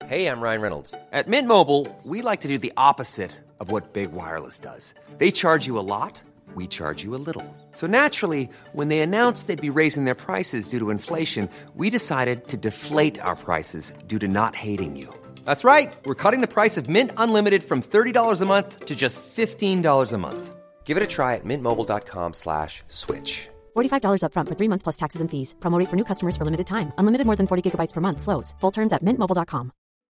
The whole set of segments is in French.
Hey, I'm Ryan Reynolds. At Mint Mobile, we like to do the opposite of what Big Wireless does. They charge you a lot, we charge you a little. So naturally, when they announced they'd be raising their prices due to inflation, we decided to deflate our prices due to not hating you. That's right. We're cutting the price of Mint Unlimited from $30 a month to just $15 a month. Give it a try at mintmobile.com/switch. $45 up front for 3 months plus taxes and fees. Promo rate for new customers for limited time. Unlimited more than 40 gigabytes per month. Slows full terms at mintmobile.com.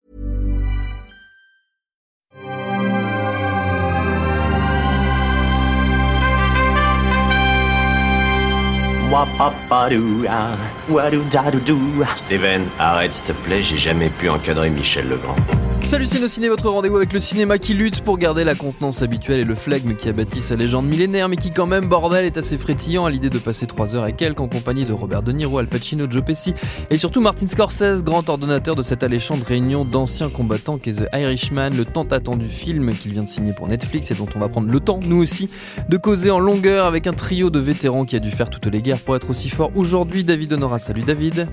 Steven, arrête s'il te plaît, j'ai jamais pu encadrer Michel Legrand. Salut Ciné, votre rendez-vous avec le cinéma qui lutte pour garder la contenance habituelle et le flegme qui a bâti sa légende millénaire, mais qui quand même, bordel, est assez frétillant à l'idée de passer 3 heures et quelques en compagnie de Robert De Niro, Al Pacino, Joe Pesci et surtout Martin Scorsese, grand ordonnateur de cette alléchante réunion d'anciens combattants qu'est The Irishman, le tant attendu film qu'il vient de signer pour Netflix et dont on va prendre le temps, nous aussi, de causer en longueur avec un trio de vétérans qui a dû faire toutes les guerres pour être aussi fort aujourd'hui. David Honora, salut David.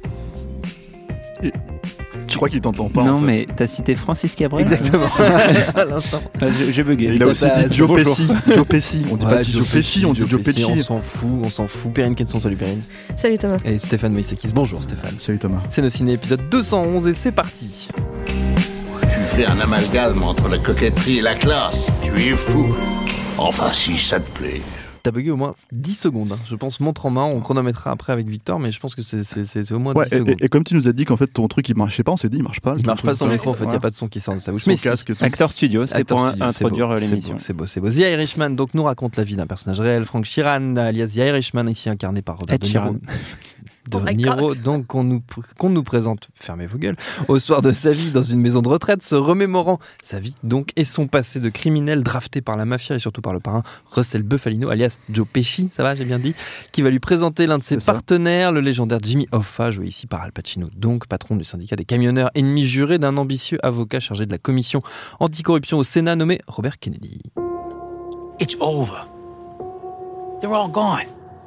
Je crois qu'il t'entend pas. Non, mais t'as cité Francis Cabrel. Exactement. À l'instant. J'ai bugué. Il a aussi dit Joe Pesci. Joe Pesci. On dit pas Joe Pesci, on dit Joe Pesci. On s'en fout. Perrine Kenson, salut Perrine. Salut Thomas. Et Stéphane Moïsekis, bonjour Stéphane. Salut Thomas. C'est nos ciné épisode 211 et c'est parti. Tu fais un amalgame entre la coquetterie et la classe. Tu es fou. Enfin, si ça te plaît. T'as bugué au moins 10 secondes, hein. Je pense, montre en main, on chronométrera après avec Victor, mais je pense que c'est au moins 10 secondes. Et comme tu nous as dit qu'en fait ton truc il marchait pas, on s'est dit il marche pas. Il marche pas son micro, en fait, il n'y a pas de son qui sort de sa bouche. Son casque et tout. Acteur studio, c'est pour introduire l'émission. C'est beau. The Irishman donc nous raconte la vie d'un personnage réel, Frank Sheeran, alias The Irishman, ici incarné par Robert De Niro. Donc qu'on nous présente, fermez vos gueules, au soir de sa vie dans une maison de retraite, se remémorant sa vie donc et son passé de criminel drafté par la mafia et surtout par le parrain Russell Bufalino alias Joe Pesci, ça va, j'ai bien dit, qui va lui présenter l'un de ses partenaires, le légendaire Jimmy Hoffa, joué ici par Al Pacino, donc patron du syndicat des camionneurs, ennemi juré d'un ambitieux avocat chargé de la commission anticorruption au Sénat nommé Robert Kennedy. It's over. They're all gone.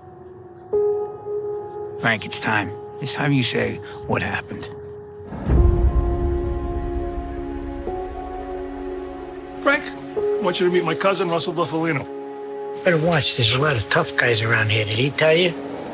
Frank, it's time. It's time you say what happened. Frank, I want you to meet my cousin, Russell Bufalino. Better watch. There's a lot of tough guys around here. Did he tell you?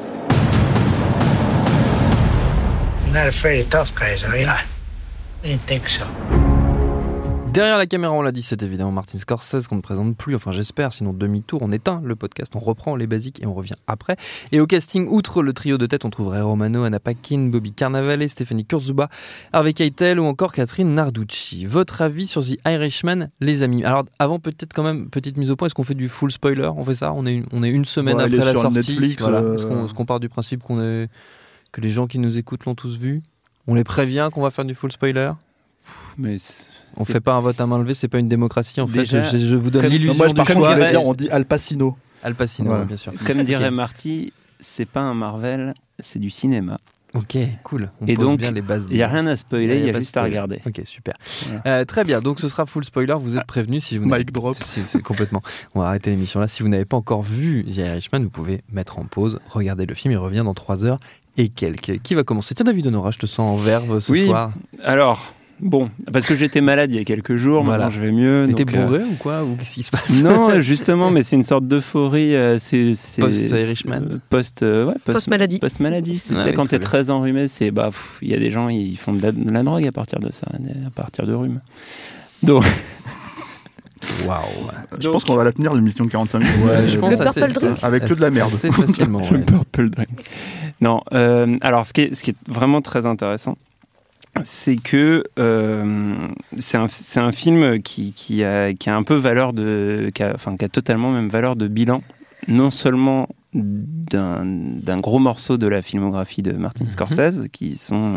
You're not afraid of tough guys, are you? I didn't think so. Derrière la caméra, on l'a dit, c'est évidemment Martin Scorsese qu'on ne présente plus, enfin j'espère, sinon demi-tour, on éteint le podcast, on reprend les basiques et on revient après. Et au casting, outre le trio de tête, on trouve Ray Romano, Anna Paquin, Bobby Cannavale, Stéphanie Kurzeba, Harvey Keitel ou encore Catherine Narducci. Votre avis sur The Irishman, les amis? Alors avant, peut-être quand même, petite mise au point, est-ce qu'on fait du full spoiler? On fait ça? On est une semaine après la sortie. Netflix, voilà. Est-ce qu'on part du principe que les gens qui nous écoutent l'ont tous vu? On les prévient qu'on va faire du full spoiler? Mais on fait pas un vote à main levée, c'est pas une démocratie en déjà, fait. Je vous donne l'illusion moi, du par choix. contre, je voulais dire, on dit Al Pacino. Al Pacino, voilà. Bien sûr. Comme dirait Marty, c'est pas un Marvel, c'est du cinéma. Ok, cool. On et pose donc, bien les bases. Il n'y a rien à spoiler, il y a pas juste à regarder. Ok, super. Voilà. Très bien, donc ce sera full spoiler, vous êtes prévenus. Si vous Mic drop. Complètement. On va arrêter l'émission là. Si vous n'avez pas encore vu The Irishman, vous pouvez mettre en pause, regarder le film, il revient dans 3 heures et quelques. Qui va commencer? Tiens, David Honora, je te sens en verve ce soir. Alors... Bon, parce que j'étais malade il y a quelques jours, voilà. Maintenant je vais mieux. Mais t'es bourré ou quoi? Ou qu'est-ce qui se passe? Non, justement, mais c'est une sorte d'euphorie. C'est Post-Irishman Post-maladie. Post-maladie. Tu sais, quand t'es très enrhumé, il y a des gens, ils font de la drogue à partir de ça, à partir de rhume. Donc... Waouh. Je pense qu'on va la tenir l'émission de 45 minutes. Ouais, je pense le Purple Drink. Avec que de la merde. C'est facilement. Le Purple Drink. Non, alors ce qui est vraiment très intéressant, c'est que c'est un film qui a un peu valeur qui a totalement même valeur de bilan, non seulement d'un gros morceau de la filmographie de Martin Scorsese, qui sont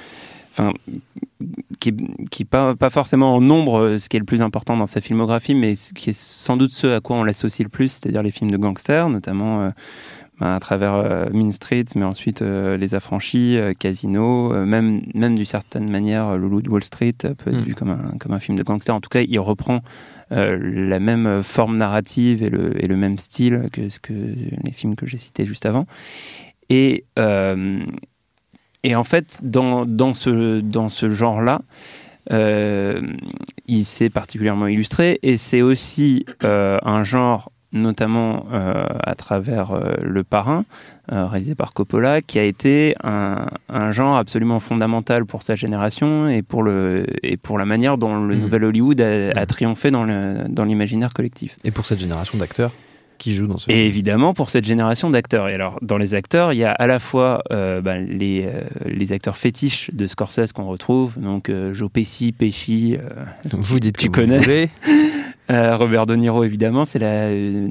qui pas forcément en nombre ce qui est le plus important dans sa filmographie, mais qui est sans doute ce à quoi on l'associe le plus, c'est-à-dire les films de gangsters, notamment à travers Mean Streets, mais ensuite Les Affranchis, Casino, même d'une certaine manière Le Loup de Wall Street peut être vu comme un film de gangster. En tout cas, il reprend la même forme narrative et le même style que les films que j'ai cités juste avant. Et Et en fait, dans ce genre-là, il s'est particulièrement illustré, et c'est aussi un genre, notamment à travers Le Parrain, réalisé par Coppola, qui a été un genre absolument fondamental pour sa génération et pour la manière dont le nouvel Hollywood a triomphé dans l'imaginaire collectif. Et pour cette génération d'acteurs qui jouent dans ce film. Et évidemment pour cette génération d'acteurs. Et alors, dans les acteurs, il y a à la fois les acteurs fétiches de Scorsese qu'on retrouve, donc Joe Pesci, vous dites tu connais. Robert De Niro, évidemment, c'est la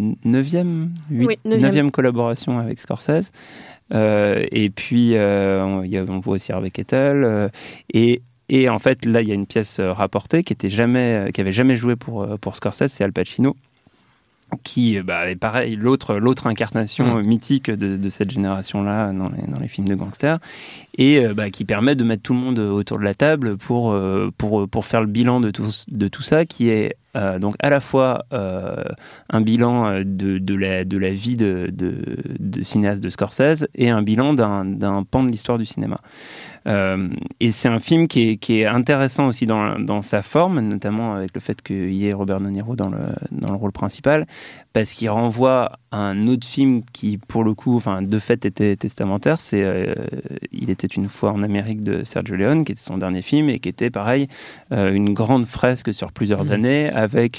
9e collaboration avec Scorsese. Et puis, on voit aussi Harvey Keitel. Et en fait, là, il y a une pièce rapportée qui avait jamais joué pour Scorsese, c'est Al Pacino, qui est pareil, l'autre incarnation mythique de cette génération-là dans les films de gangsters, et qui permet de mettre tout le monde autour de la table pour faire le bilan de tout ça, qui est donc à la fois un bilan de la vie de cinéaste de Scorsese, et un bilan d'un pan de l'histoire du cinéma. Et c'est un film qui est intéressant aussi dans sa forme, notamment avec le fait qu'il y ait Robert De Niro dans le rôle principal, parce qu'il renvoie à un autre film qui, pour le coup, de fait était testamentaire, c'est Il était une fois en Amérique de Sergio Leone, qui était son dernier film, et qui était pareil, une grande fresque sur plusieurs années, avec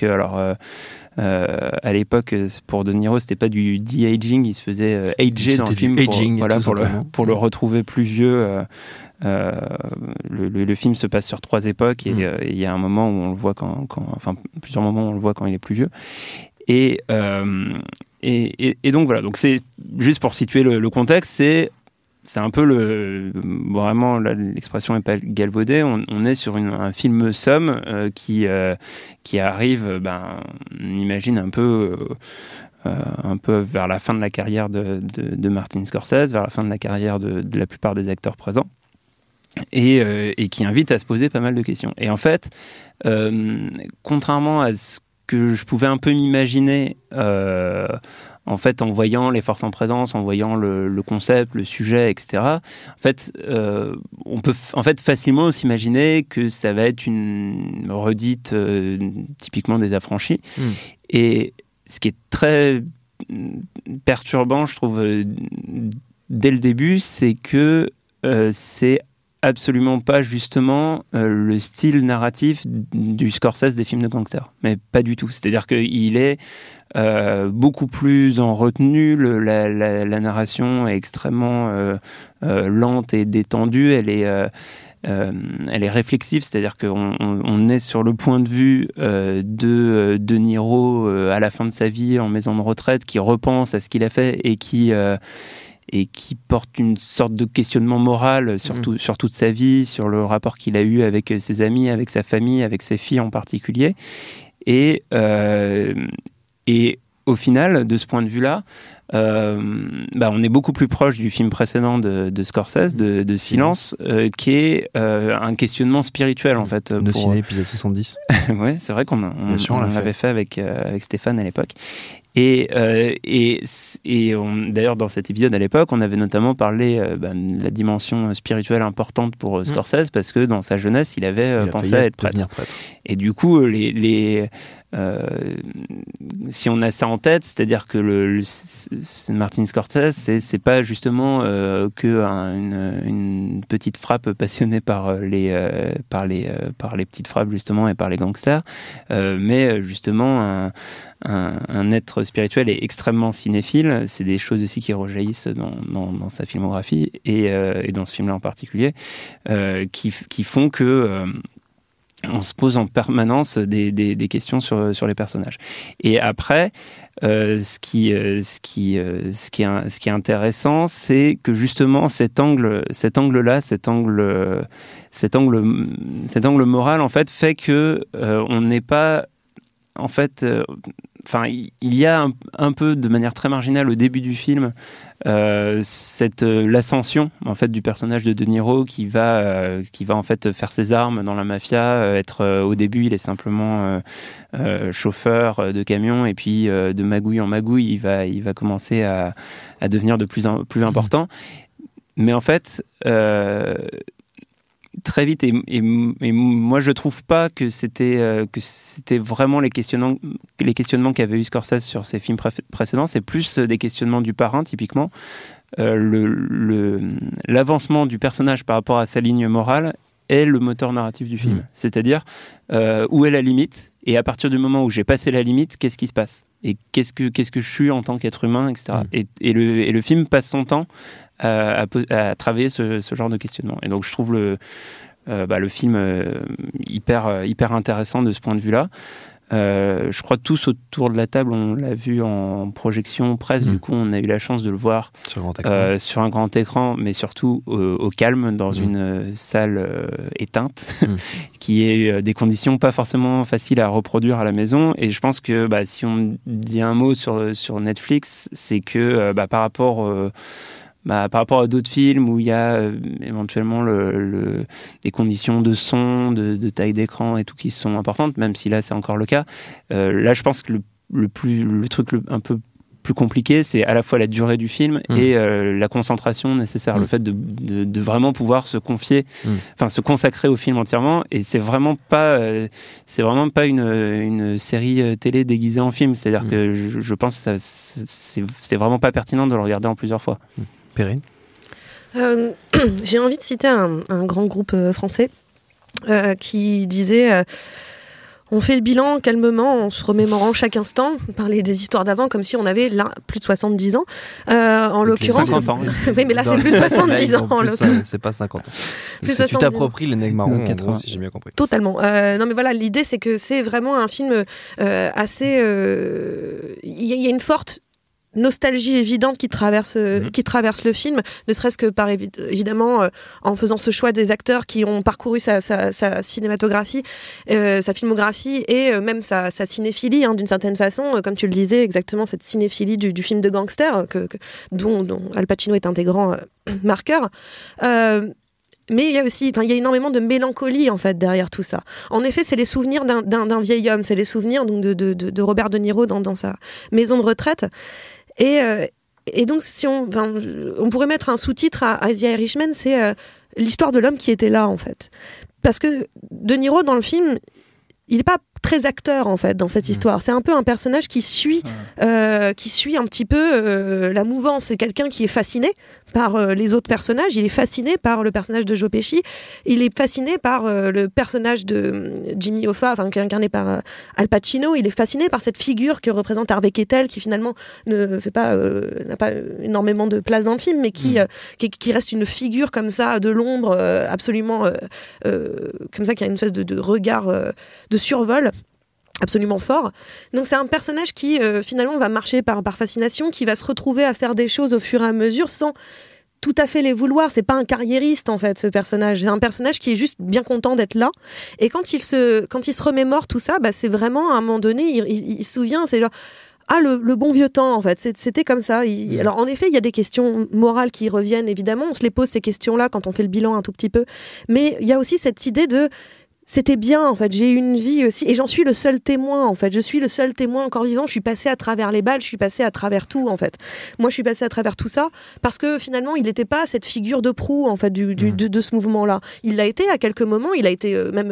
à l'époque, pour De Niro, c'était pas du de-aging, il se faisait ager dans le film pour le retrouver plus vieux. Le film se passe sur 3 époques, et il y a un moment où on le voit plusieurs moments où on le voit quand il est plus vieux. Et donc voilà, donc c'est juste pour situer le contexte, c'est un peu vraiment, l'expression n'est pas galvaudée, on est sur un film somme qui arrive, on imagine un peu vers la fin de la carrière de Martin Scorsese, vers la fin de la carrière de la plupart des acteurs présents, et qui invite à se poser pas mal de questions. Et en fait, contrairement à ce que je pouvais un peu m'imaginer en fait, en voyant les forces en présence, en voyant le concept, le sujet, etc. En fait, on peut facilement s'imaginer que ça va être une redite typiquement des Affranchis. Et ce qui est très perturbant, je trouve, dès le début, c'est que c'est absolument pas justement le style narratif du Scorsese des films de gangsters, mais pas du tout. C'est-à-dire qu'il est beaucoup plus en retenue, la narration est extrêmement lente et détendue, elle est réflexive, c'est-à-dire qu'on est sur le point de vue de De Niro à la fin de sa vie en maison de retraite, qui repense à ce qu'il a fait et qui porte une sorte de questionnement moral sur toute sa vie, sur le rapport qu'il a eu avec ses amis, avec sa famille, avec ses filles en particulier. Et au final, de ce point de vue-là, on est beaucoup plus proche du film précédent de Scorsese, de Silence, qui est un questionnement spirituel, en fait. Nos ciné, épisode 70. Ouais, c'est vrai qu'on l'avait fait avec Stéphane à l'époque. Et d'ailleurs, dans cet épisode à l'époque, on avait notamment parlé de la dimension spirituelle importante pour Scorsese, parce que dans sa jeunesse, il avait pensé à être prêtre. Et du coup, si on a ça en tête, c'est-à-dire que Martin Scorsese, c'est pas justement une petite frappe passionnée par les petites frappes justement et par les gangsters, mais justement un être spirituel et extrêmement cinéphile. C'est des choses aussi qui rejaillissent dans sa filmographie et dans ce film-là en particulier, qui font que on se pose en permanence des questions sur les personnages. Et après, ce qui est intéressant, c'est que justement cet angle moral, en fait, fait que on n'est pas, en fait, il y a un peu, de manière très marginale au début du film, l'ascension en fait du personnage de De Niro qui va en fait faire ses armes dans la mafia. Au début, il est simplement chauffeur de camion, et puis de magouille en magouille, il va commencer à devenir de plus en plus important. Mais en fait, très vite, et moi je trouve pas que c'était vraiment les questionnements qu'avait eu Scorsese sur ses films précédents. C'est plus des questionnements du parrain, typiquement. L'avancement du personnage par rapport à sa ligne morale est le moteur narratif du film. C'est-à-dire où est la limite, et à partir du moment où j'ai passé la limite, qu'est-ce qui se passe, et qu'est-ce que je suis en tant qu'être humain, etc. Et le film passe son temps à travailler ce genre de questionnement. Et donc je trouve le film hyper intéressant de ce point de vue-là. Je crois que tous autour de la table, on l'a vu en projection presse. Du coup, on a eu la chance de le voir sur un grand écran, mais surtout au calme, dans une salle éteinte, qui est des conditions pas forcément faciles à reproduire à la maison. Et je pense que si on dit un mot sur Netflix, c'est que par rapport à d'autres films où il y a éventuellement des conditions de son, de taille d'écran et tout qui sont importantes, même si là c'est encore le cas. Là, je pense que le truc un peu plus compliqué, c'est à la fois la durée du film et la concentration nécessaire, le fait de vraiment pouvoir se confier, se consacrer au film entièrement. Et c'est vraiment pas une série télé déguisée en film. C'est-à-dire que je pense que c'est vraiment pas pertinent de le regarder en plusieurs fois. Perrine ? J'ai envie de citer un grand groupe français qui disait on fait le bilan calmement en se remémorant chaque instant, parler des histoires d'avant comme si on avait là plus de 70 ans. En l'occurrence, 50 ans. Oui, mais là c'est plus de 70 ans. C'est pas 50 ans. Tu t'appropries l'énigme-marron, en gros, si j'ai bien compris. Totalement. Non mais voilà, l'idée c'est que c'est vraiment un film assez... Il y a une forte nostalgie évidente qui traverse le film, ne serait-ce que par évidemment en faisant ce choix des acteurs qui ont parcouru sa cinématographie, sa filmographie et même sa cinéphilie d'une certaine façon, comme tu le disais exactement, cette cinéphilie du film de gangster dont Al Pacino est un des grands marqueurs. Mais il y a énormément de mélancolie en fait derrière tout ça. En effet, c'est les souvenirs d'un vieil homme, c'est les souvenirs donc de Robert De Niro dans sa maison de retraite. Et donc, si on pourrait mettre un sous-titre à The Irishman, c'est l'histoire de l'homme qui était là, en fait. Parce que De Niro, dans le film, il n'est pas très acteur, en fait, dans cette histoire. C'est un peu un personnage qui suit un petit peu la mouvance. C'est quelqu'un qui est fasciné par les autres personnages. Il est fasciné par le personnage de Joe Pesci. Il est fasciné par le personnage de Jimmy Hoffa, qui est incarné par Al Pacino. Il est fasciné par cette figure que représente Harvey Keitel, qui finalement n'a pas énormément de place dans le film, mais qui reste une figure comme ça de l'ombre, absolument comme ça, qui a une espèce de regard de survol absolument fort. Donc c'est un personnage qui finalement va marcher par fascination, qui va se retrouver à faire des choses au fur et à mesure sans tout à fait les vouloir. C'est pas un carriériste en fait, ce personnage. C'est un personnage qui est juste bien content d'être là. Et quand il se remémore tout ça, c'est vraiment à un moment donné, il se souvient, c'est genre le bon vieux temps en fait, c'était comme ça. Alors en effet, il y a des questions morales qui reviennent évidemment. On se les pose ces questions-là quand on fait le bilan un tout petit peu. Mais il y a aussi cette idée de c'était bien, en fait, j'ai eu une vie aussi, et j'en suis le seul témoin, en fait, je suis le seul témoin encore vivant, je suis passée à travers les balles, je suis passée à travers tout, en fait. Moi, je suis passée à travers tout ça, parce que finalement, il n'était pas cette figure de proue, en fait, de ce mouvement-là. Il l'a été à quelques moments, il a été même,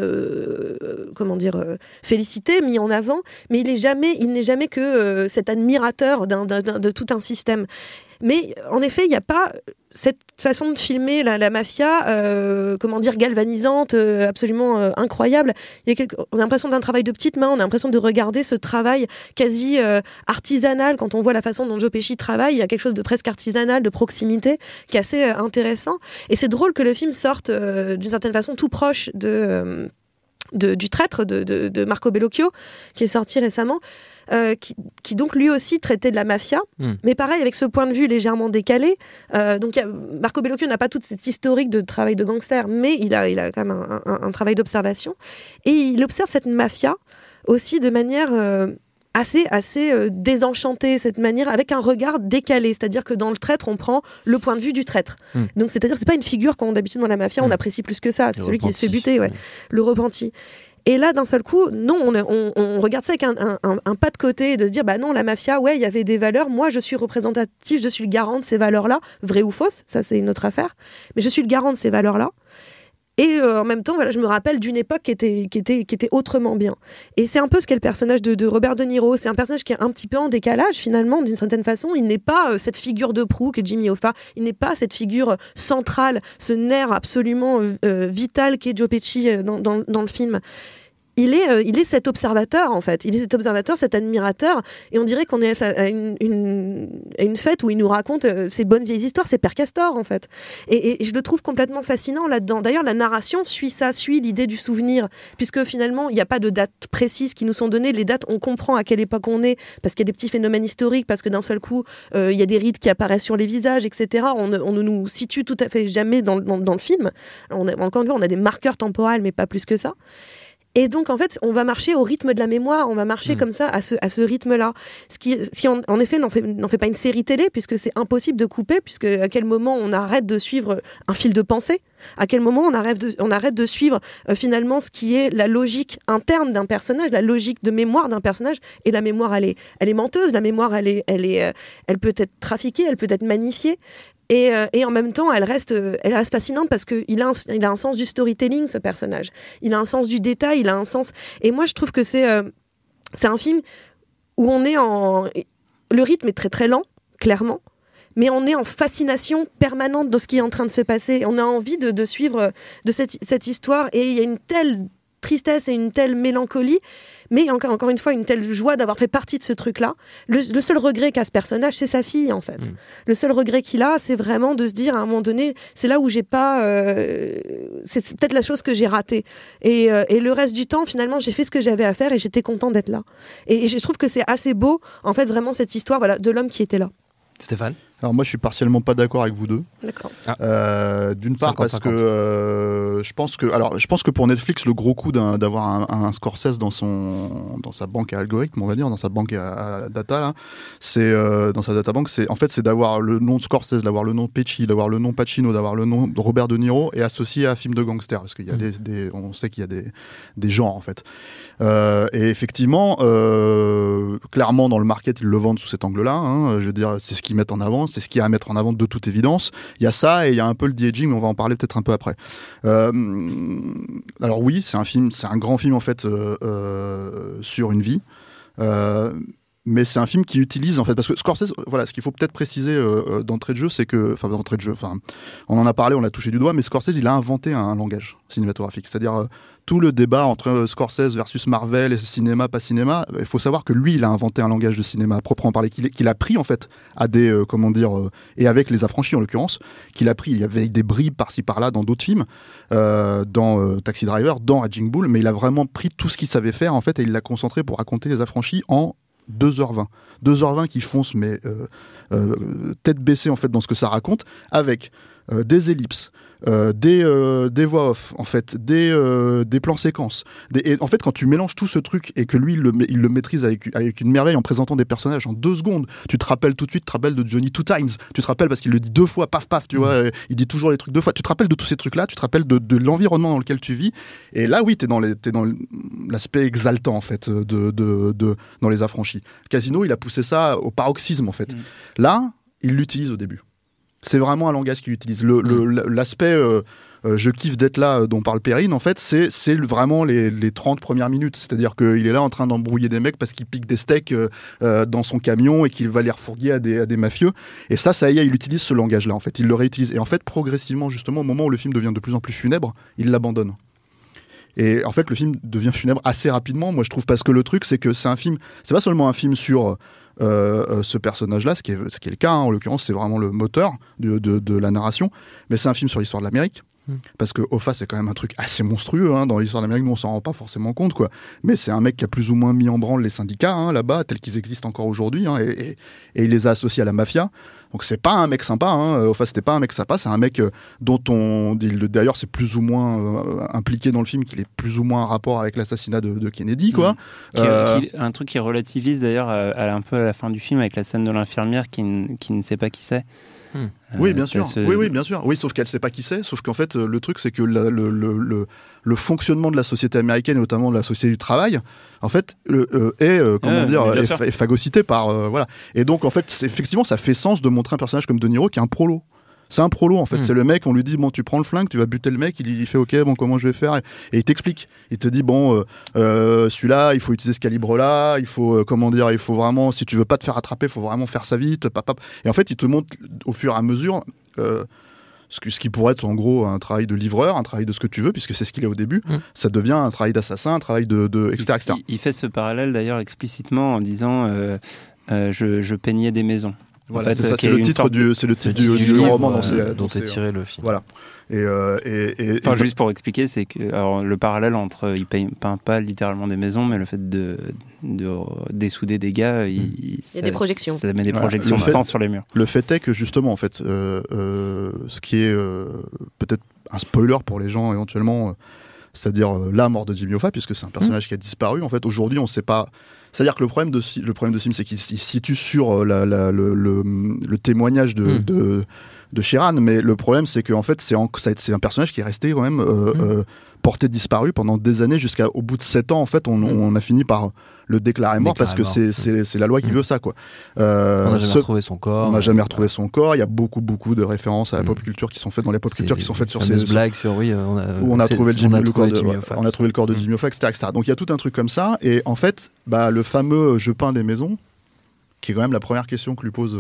félicité, mis en avant, mais il n'est jamais que cet admirateur de tout un système. Mais en effet, il n'y a pas cette façon de filmer la mafia, galvanisante, absolument incroyable. On a l'impression d'un travail de petite main, on a l'impression de regarder ce travail quasi artisanal. Quand on voit la façon dont Joe Pesci travaille, il y a quelque chose de presque artisanal, de proximité, qui est assez intéressant. Et c'est drôle que le film sorte d'une certaine façon tout proche du Traître de Marco Bellocchio, qui est sorti récemment. Qui donc lui aussi traitait de la mafia, mais pareil avec ce point de vue légèrement décalé. Donc Marco Bellocchio n'a pas toute cette historique de travail de gangster, mais il a quand même un travail d'observation, et il observe cette mafia aussi de manière assez désenchantée, cette manière avec un regard décalé, c'est-à-dire que dans le Traître on prend le point de vue du traître. Donc c'est-à-dire que c'est pas une figure qu'on d'habitude dans la mafia on apprécie plus que ça, c'est celui qui se fait buter, le repenti. Et là, d'un seul coup, non, on regarde ça avec un pas de côté, et de se dire, bah non, la mafia, ouais, il y avait des valeurs, moi je suis représentatif, je suis le garant de ces valeurs-là, vraies ou fausses, ça c'est une autre affaire, mais je suis le garant de ces valeurs-là. Et en même temps, voilà, je me rappelle d'une époque qui était autrement bien. Et c'est un peu ce qu'est le personnage de Robert De Niro. C'est un personnage qui est un petit peu en décalage, finalement, d'une certaine façon. Il n'est pas cette figure de proue qu'est Jimmy Hoffa. Il n'est pas cette figure centrale, ce nerf absolument vital qu'est Joe Pesci dans le film. Il est cet observateur, en fait. Il est cet observateur, cet admirateur. Et on dirait qu'on est à une fête où il nous raconte ces bonnes vieilles histoires. C'est Père Castor, en fait. Et je le trouve complètement fascinant là-dedans. D'ailleurs, la narration suit l'idée du souvenir. Puisque finalement, il n'y a pas de dates précises qui nous sont données. Les dates, on comprend à quelle époque on est. Parce qu'il y a des petits phénomènes historiques. Parce que d'un seul coup, il y a des rides qui apparaissent sur les visages, etc. On ne nous situe tout à fait jamais dans le film. Encore une fois, on a des marqueurs temporels, mais pas plus que ça. Et donc, en fait, on va marcher au rythme de la mémoire, on va marcher comme ça, à ce rythme-là. Ce qui en effet, n'en fait pas une série télé, puisque c'est impossible de couper, puisque à quel moment on arrête de suivre un fil de pensée, à quel moment on arrête de suivre finalement ce qui est la logique interne d'un personnage, la logique de mémoire d'un personnage. Et la mémoire, elle est menteuse, la mémoire, elle peut être trafiquée, elle peut être magnifiée. Et en même temps, elle reste fascinante parce qu'il a un sens du storytelling, ce personnage. Il a un sens du détail, il a un sens... Et moi, je trouve que c'est un film où on est en... Le rythme est très très lent, clairement, mais on est en fascination permanente de ce qui est en train de se passer. On a envie de suivre de cette histoire, et il y a une telle tristesse et une telle mélancolie, mais encore une fois, une telle joie d'avoir fait partie de ce truc-là. Le seul regret qu'a ce personnage, c'est sa fille, en fait. Le seul regret qu'il a, c'est vraiment de se dire, à un moment donné, c'est là où j'ai pas... c'est peut-être la chose que j'ai ratée. Et le reste du temps, finalement, j'ai fait ce que j'avais à faire et j'étais content d'être là. Et je trouve que c'est assez beau, en fait, vraiment, cette histoire, voilà, de l'homme qui était là. Stéphane ? Alors moi je suis partiellement pas d'accord avec vous deux. D'accord. D'une part 50, parce 50. Que je pense que pour Netflix, le gros coup d'avoir un Scorsese dans sa banque à algorithmes, on va dire, dans sa banque à data là, c'est dans sa databank, c'est d'avoir le nom de Scorsese, d'avoir le nom de Pesci, d'avoir le nom Pacino, d'avoir le nom de Robert De Niro et associé à un film de gangster, parce qu'il y a on sait qu'il y a des genres en fait. Et effectivement, clairement dans le market ils le vendent sous cet angle-là. Hein, je veux dire, c'est ce qu'ils mettent en avant. C'est ce qu'il y a à mettre en avant de toute évidence. Il y a ça et il y a un peu le de-aging, mais on va en parler peut-être un peu après. Alors oui, c'est un grand film en fait sur une vie. Mais c'est un film qui utilise, en fait, parce que Scorsese, voilà, ce qu'il faut peut-être préciser d'entrée de jeu, c'est que, on en a parlé, on l'a touché du doigt, mais Scorsese, il a inventé un langage cinématographique. C'est-à-dire, tout le débat entre Scorsese versus Marvel et cinéma, pas cinéma, il faut savoir que lui, il a inventé un langage de cinéma à proprement parler, qu'il a pris, en fait, à des, et avec Les Affranchis, en l'occurrence, qu'il a pris, il y avait des bribes par-ci, par-là dans d'autres films, dans Taxi Driver, dans Raging Bull, mais il a vraiment pris tout ce qu'il savait faire, en fait, et il l'a concentré pour raconter Les Affranchis en 2h20 qui foncent, mais tête baissée en fait dans ce que ça raconte, avec des ellipses, des voix off, en fait, des plans séquences. Et en fait, quand tu mélanges tout ce truc et que lui il le maîtrise avec une merveille en présentant des personnages en 2 secondes, tu te rappelles tout de suite, tu te rappelles de Johnny Two Times, tu te rappelles parce qu'il le dit 2 fois, paf paf, tu vois, il dit toujours les trucs 2 fois. Tu te rappelles de tous ces trucs-là, tu te rappelles de l'environnement dans lequel tu vis. Et là, oui, t'es dans l'aspect exaltant en fait dans Les Affranchis. Casino, il a poussé ça au paroxysme en fait. Là, il l'utilise au début. C'est vraiment un langage qu'il utilise. L'aspect je kiffe d'être là dont parle Perrine, en fait, c'est vraiment les 30 premières minutes. C'est-à-dire qu'il est là en train d'embrouiller des mecs parce qu'il pique des steaks dans son camion et qu'il va les refourguer à des mafieux. Et ça y est, il utilise ce langage-là, en fait. Il le réutilise. Et en fait, progressivement, justement, au moment où le film devient de plus en plus funèbre, il l'abandonne. Et en fait, le film devient funèbre assez rapidement, moi je trouve, parce que le truc, c'est que c'est un film, c'est pas seulement un film sur ce personnage-là, ce qui est le cas, hein, en l'occurrence, c'est vraiment le moteur de la narration, mais c'est un film sur l'histoire de l'Amérique. Parce que Hoffa, c'est quand même un truc assez monstrueux hein, dans l'histoire de l'Amérique, nous on s'en rend pas forcément compte, quoi. Mais c'est un mec qui a plus ou moins mis en branle les syndicats hein, là-bas, tels qu'ils existent encore aujourd'hui, hein, et il les a associés à la mafia. Donc c'est pas un mec sympa, hein. Hoffa c'était pas un mec sympa, c'est un mec dont d'ailleurs c'est plus ou moins impliqué dans le film, qu'il est plus ou moins en rapport avec l'assassinat de Kennedy, quoi. Un truc qui relativise d'ailleurs un peu à la fin du film avec la scène de l'infirmière qui ne sait pas qui c'est. Oui, bien sûr. Oui, bien sûr. Oui, sauf qu'elle sait pas qui c'est. Sauf qu'en fait, le truc, c'est que le fonctionnement de la société américaine, et notamment de la société du travail, en fait, est phagocyté par voilà. Et donc, en fait, effectivement, ça fait sens de montrer un personnage comme De Niro qui est un prolo. C'est un prolo en fait, c'est le mec, on lui dit bon tu prends le flingue, tu vas buter le mec, il fait ok bon comment je vais faire et il t'explique, il te dit bon celui-là il faut utiliser ce calibre là, il faut il faut vraiment, si tu veux pas te faire attraper, il faut vraiment faire ça vite, et en fait il te montre au fur et à mesure ce qui pourrait être en gros un travail de livreur, un travail de ce que tu veux, puisque c'est ce qu'il est au début, ça devient un travail d'assassin, un travail de etc. Il fait ce parallèle d'ailleurs explicitement en disant je peignais des maisons. Voilà, en fait, c'est ça, c'est le titre du roman dont est tiré le film. Voilà. Enfin, juste pour expliquer, c'est que alors, le parallèle entre il peint pas littéralement des maisons, mais le fait de dessouder des gars, il y a des projections. Ça met des projections de sang sur les murs. Le fait est que justement, en fait, ce qui est peut-être un spoiler pour les gens éventuellement, c'est-à-dire la mort de Jimmy Hoffa, puisque c'est un personnage qui a disparu. En fait, aujourd'hui, on ne sait pas. C'est-à-dire que le problème de ce film, c'est qu'il se situe sur le témoignage de Sheeran, mais le problème, c'est qu'en fait, c'est un personnage qui est resté quand même porté disparu pendant des années, jusqu'au bout de 7 ans. En fait, on a fini par le déclarer mort parce que c'est la loi qui veut ça, quoi. On n'a jamais retrouvé son corps. On n'a jamais retrouvé son corps. Il y a beaucoup de références à la pop culture qui sont faites dans les pop culture, qui sont faites sur ces blagues sur on a trouvé le corps de Jimmy Hoffa, etc. Donc il y a tout un truc comme ça. Et en fait, le fameux je peins des maisons, qui est quand même la première question que lui pose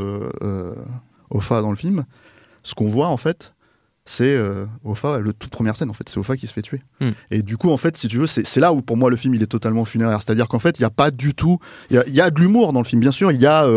Hoffa dans le film. Ce qu'on voit en fait, c'est Hoffa, la toute première scène en fait, c'est Hoffa qui se fait tuer. Et du coup en fait, si tu veux, c'est là où pour moi le film il est totalement funéraire. C'est-à-dire qu'en fait il y a pas du tout, il y a de l'humour dans le film bien sûr, il y a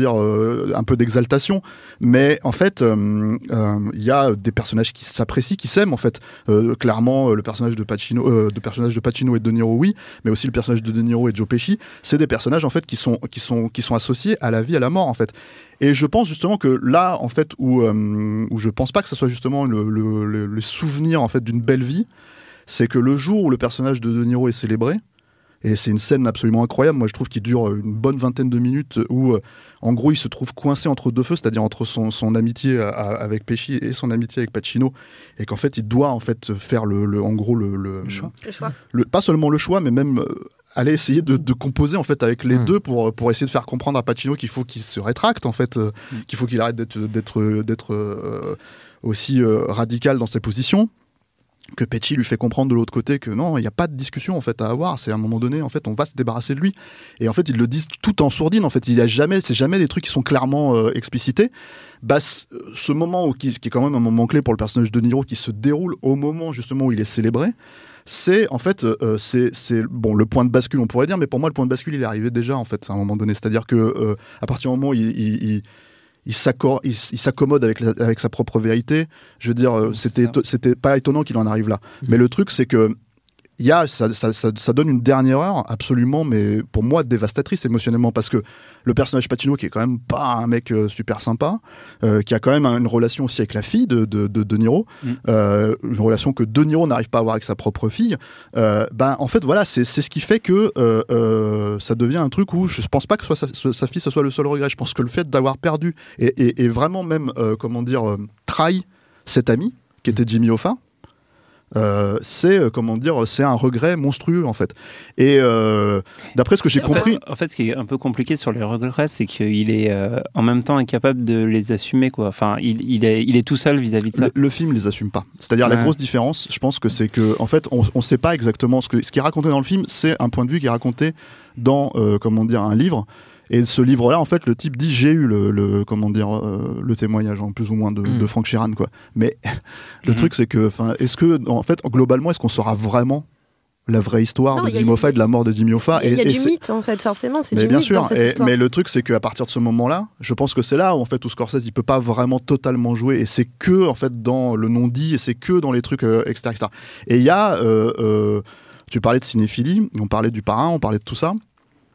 un peu d'exaltation, mais en fait il y a des personnages qui s'apprécient, qui s'aiment en fait. Clairement le personnage de Pacino et de De Niro, oui, mais aussi le personnage de De Niro et de Joe Pesci, c'est des personnages en fait qui sont associés à la vie, à la mort en fait. Et je pense justement que là, en fait, où je pense pas que ça soit justement les souvenirs en fait d'une belle vie, c'est que le jour où le personnage de Niro est célébré, et c'est une scène absolument incroyable, moi je trouve qu'il dure une bonne vingtaine de minutes, où en gros il se trouve coincé entre deux feux, c'est-à-dire entre son amitié avec Pesci et son amitié avec Pacino, et qu'en fait il doit en fait faire le choix. Pas seulement le choix, mais même aller essayer de composer en fait avec les deux pour essayer de faire comprendre à Pacino qu'il faut qu'il se rétracte en fait, qu'il faut qu'il arrête d'être aussi radical dans ses positions, que Pesci lui fait comprendre de l'autre côté que non, il n'y a pas de discussion en fait à avoir, c'est à un moment donné en fait on va se débarrasser de lui, et en fait ils le disent tout en sourdine en fait, c'est jamais des trucs qui sont clairement explicités. Ce moment qui est quand même un moment clé pour le personnage de Niro, qui se déroule au moment justement où il est célébré, c'est en fait c'est bon, le point de bascule on pourrait dire, mais pour moi le point de bascule il est arrivé déjà en fait à un moment donné, c'est-à-dire que à partir du moment où il s'accommode avec sa propre vérité. Je veux dire, c'était pas étonnant qu'il en arrive là. Mais le truc, c'est que ça donne une dernière heure absolument, mais pour moi dévastatrice émotionnellement, parce que le personnage Pacino, qui est quand même pas un mec super sympa, qui a quand même une relation aussi avec la fille de Niro, une relation que De Niro n'arrive pas à avoir avec sa propre fille, en fait voilà, c'est ce qui fait que ça devient un truc où je pense pas que sa fille ce soit le seul regret. Je pense que le fait d'avoir perdu et vraiment même trahi cet ami qui était Jimmy Hoffa, c'est un regret monstrueux en fait. Et d'après ce que j'ai compris, en fait ce qui est un peu compliqué sur les regrets, c'est qu'il est en même temps incapable de les assumer, quoi. Enfin il est tout seul vis-à-vis de ça. Le film les assume pas, c'est-à-dire la grosse différence, je pense que c'est que en fait on sait pas exactement ce qui est raconté dans le film, c'est un point de vue qui est raconté dans un livre. Et ce livre-là, en fait, le type dit j'ai eu le témoignage, en plus ou moins de Frank Sheeran, quoi. Mais le truc, c'est que, est-ce que, en fait, globalement, est-ce qu'on saura vraiment la vraie histoire de Jimmy Hoffa et de la mort de Jimmy Hoffa? Il y a du mythe, en fait, forcément, c'est du bien mythe sûr, dans cette histoire. Mais le truc, c'est qu'à partir de ce moment-là, je pense que c'est là où, en fait, où Scorsese, il peut pas vraiment totalement jouer, et c'est que, en fait, dans le non-dit, et c'est que dans les trucs, etc., etc. Et il y a, tu parlais de cinéphilie, on parlait du Parrain, on parlait de tout ça.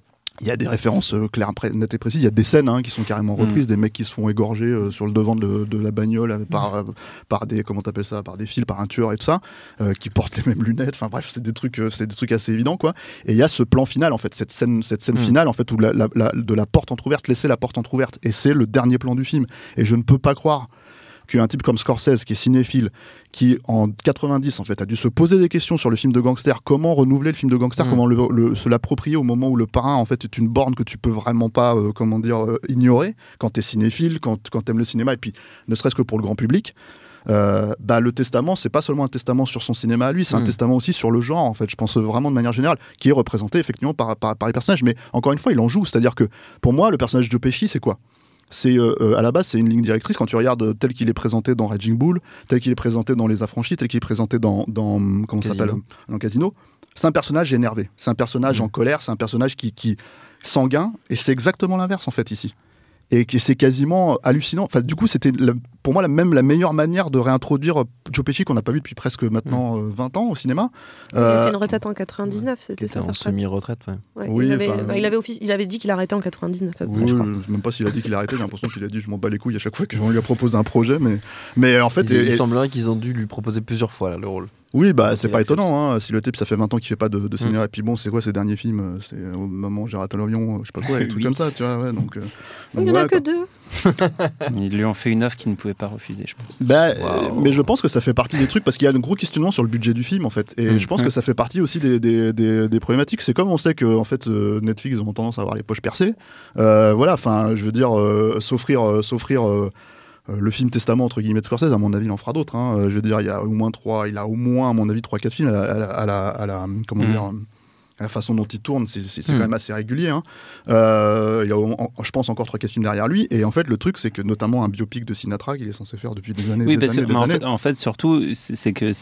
Il y a des références claires, nettes et précises. Il y a des scènes qui sont carrément reprises, des mecs qui se font égorger sur le devant de la bagnole par des, comment t'appelles ça, par des fils, par un tueur et tout ça, qui portent les mêmes lunettes. Enfin bref, c'est des trucs assez évidents, quoi. Et il y a ce plan final, en fait, cette scène finale, en fait, où de la porte entrouverte, laisser la porte entrouverte. Et c'est le dernier plan du film. Et je ne peux pas croire qu'un type comme Scorsese, qui est cinéphile, qui en 90 en fait a dû se poser des questions sur le film de gangster, comment renouveler le film de gangster, comment se l'approprier au moment où le parrain en fait est une borne que tu peux vraiment pas ignorer quand t'es cinéphile, quand t'aimes le cinéma, et puis ne serait-ce que pour le grand public. Le testament, c'est pas seulement un testament sur son cinéma à lui, c'est un testament aussi sur le genre, en fait, je pense vraiment de manière générale, qui est représenté effectivement par les personnages, mais encore une fois il en joue, c'est-à-dire que pour moi le personnage de Joe Pesci, c'est quoi ? C'est à la base, c'est une ligne directrice quand tu regardes tel qu'il est présenté dans Raging Bull, tel qu'il est présenté dans Les Affranchis, tel qu'il est présenté dans comment ça s'appelle, dans Casino. C'est un personnage énervé, c'est un personnage en colère, c'est un personnage qui sanguin, et c'est exactement l'inverse en fait ici. Et c'est quasiment hallucinant. Enfin, du coup, c'était pour moi la meilleure manière de réintroduire Joe Pesci qu'on n'a pas vu depuis presque maintenant 20 ans au cinéma. Il a fait une retraite en 99, c'était ça. En semi-retraite, ouais. Oui, il avait dit qu'il arrêtait en 99. Oui, je ne sais même pas s'il a dit qu'il arrêtait. J'ai l'impression qu'il a dit je m'en bats les couilles à chaque fois qu'on lui a proposé un projet. Mais en fait, il semblerait qu'ils ont dû lui proposer plusieurs fois là, le rôle. Oui, c'est pas étonnant. Si le type, ça fait 20 ans qu'il fait pas de cinéma, et puis bon, c'est quoi ses derniers films ? C'est au moment où j'ai raté l'avion, je sais pas quoi, des trucs comme ça, tu vois. Ouais, donc il n'y en a que 2. Ils lui ont fait une offre qu'il ne pouvait pas refuser, je pense. Mais je pense que ça fait partie des trucs, parce qu'il y a un gros questionnement sur le budget du film, en fait. Et je pense que ça fait partie aussi des problématiques. C'est comme on sait que en fait, Netflix ont tendance à avoir les poches percées. Voilà, enfin, je veux dire, s'offrir le film testament entre guillemets de Scorsese, à mon avis il en fera d'autres, je veux dire il a au moins à mon avis 3-4 films à la façon dont il tourne, c'est quand même assez régulier, il a je pense encore 3-4 films derrière lui, et en fait le truc c'est que notamment un biopic de Sinatra qu'il est censé faire depuis des années. En fait surtout c'est que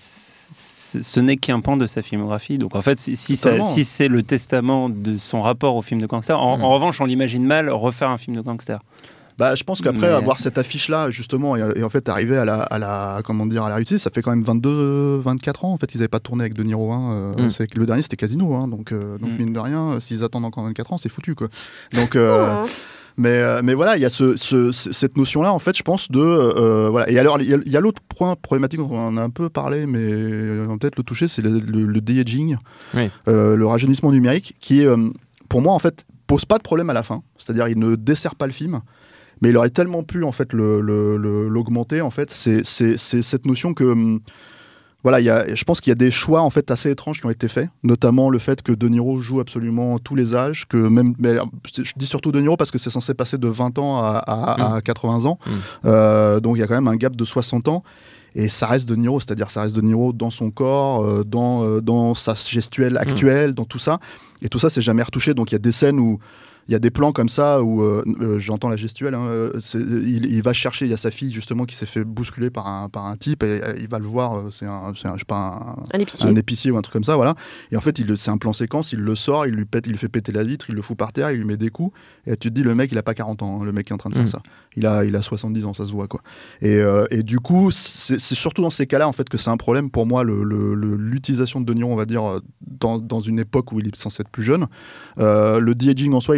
ce n'est qu'un pan de sa filmographie. Donc en fait, si c'est le testament de son rapport au film de gangster, en revanche, on l'imagine mal refaire un film de gangster. Je pense qu'après avoir cette affiche-là, justement, et en fait arriver à la réussite, ça fait quand même 24 ans. En fait, ils n'avaient pas tourné avec De Niro. Le dernier, c'était Casino. Donc mine de rien, s'ils attendent encore 24 ans, c'est foutu, quoi. Donc. Mais voilà, il y a cette notion-là, en fait, je pense, de... voilà. Et alors, il y a l'autre point problématique dont on en a un peu parlé, mais on va peut-être le toucher, c'est le de-aging, le rajeunissement numérique, qui, pour moi, en fait, pose pas de problème à la fin. C'est-à-dire, il ne dessert pas le film, mais il aurait tellement pu, en fait, l'augmenter, en fait. C'est cette notion que... Voilà, je pense qu'il y a des choix en fait assez étranges qui ont été faits, notamment le fait que De Niro joue absolument tous les âges, mais je dis surtout De Niro parce que c'est censé passer de 20 ans à 80 ans, donc il y a quand même un gap de 60 ans, et ça reste De Niro, c'est-à-dire ça reste De Niro dans son corps, dans sa gestuelle actuelle, dans tout ça, et tout ça c'est jamais retouché, donc il y a des scènes où il y a des plans comme ça où j'entends la gestuelle, il va chercher, il y a sa fille justement qui s'est fait bousculer par un type, et il va le voir, c'est un épicier ou un truc comme ça, voilà. Et en fait c'est un plan séquence, il le sort, il lui fait péter la vitre, il le fout par terre, il lui met des coups, et tu te dis le mec il a pas 40 ans, le mec qui est en train de faire ça, il a 70 ans, ça se voit, quoi. Et du coup c'est surtout dans ces cas-là en fait que c'est un problème pour moi, l'utilisation de Niro, on va dire, dans une époque où il est censé être plus jeune. Le de-aging en soi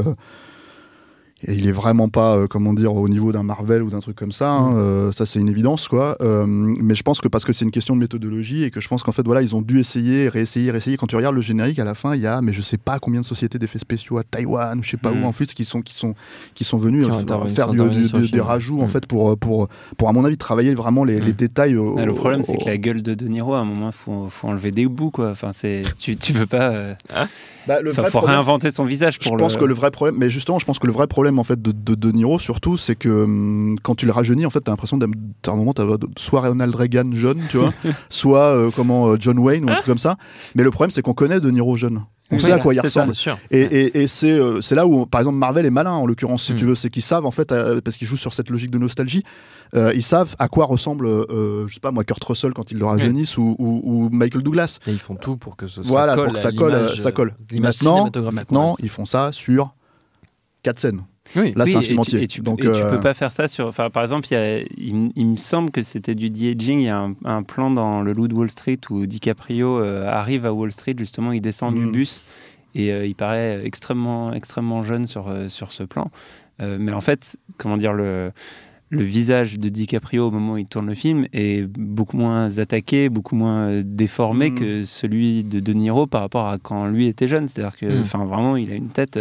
il est vraiment pas au niveau d'un Marvel ou d'un truc comme ça, ça c'est une évidence, quoi. Mais je pense que parce que c'est une question de méthodologie, et que je pense qu'en fait voilà, ils ont dû réessayer. Quand tu regardes le générique, à la fin il y a, mais je sais pas combien de sociétés d'effets spéciaux à Taïwan ou je sais pas où en plus qui sont venus faire des rajouts en fait pour à mon avis travailler vraiment les détails. Le problème c'est que la gueule de Niro, à un moment faut enlever des bouts, quoi. Enfin tu peux pas. Faut réinventer son visage. Je pense que le vrai problème en fait de Niro surtout, c'est que quand tu le rajeunis, en fait t'as l'impression à un moment t'as soit Ronald Reagan jeune, tu vois, soit John Wayne ou un truc comme ça. Mais le problème c'est qu'on connaît De Niro jeune. On sait à quoi il ressemble. Et c'est là où, par exemple, Marvel est malin, en l'occurrence, si tu veux. C'est qu'ils savent, en fait, parce qu'ils jouent sur cette logique de nostalgie, ils savent à quoi ressemble, je sais pas moi, Kurt Russell quand ils le rajeunissent, ou Michael Douglas. Et ils font tout pour que ça colle. Pour que ça colle. Maintenant, ils font ça sur 4 scènes. Oui, là, c'est un film entier. Et tu peux pas faire ça sur. Enfin, par exemple, il me semble que c'était du de-aging. Il y a un plan dans Le Loup de Wall Street où DiCaprio arrive à Wall Street, justement, il descend du bus et il paraît extrêmement jeune sur ce plan. Mais en fait, comment dire, le visage de DiCaprio au moment où il tourne le film est beaucoup moins attaqué, beaucoup moins déformé que celui de De Niro par rapport à quand lui était jeune. C'est-à-dire que, vraiment, il a une tête.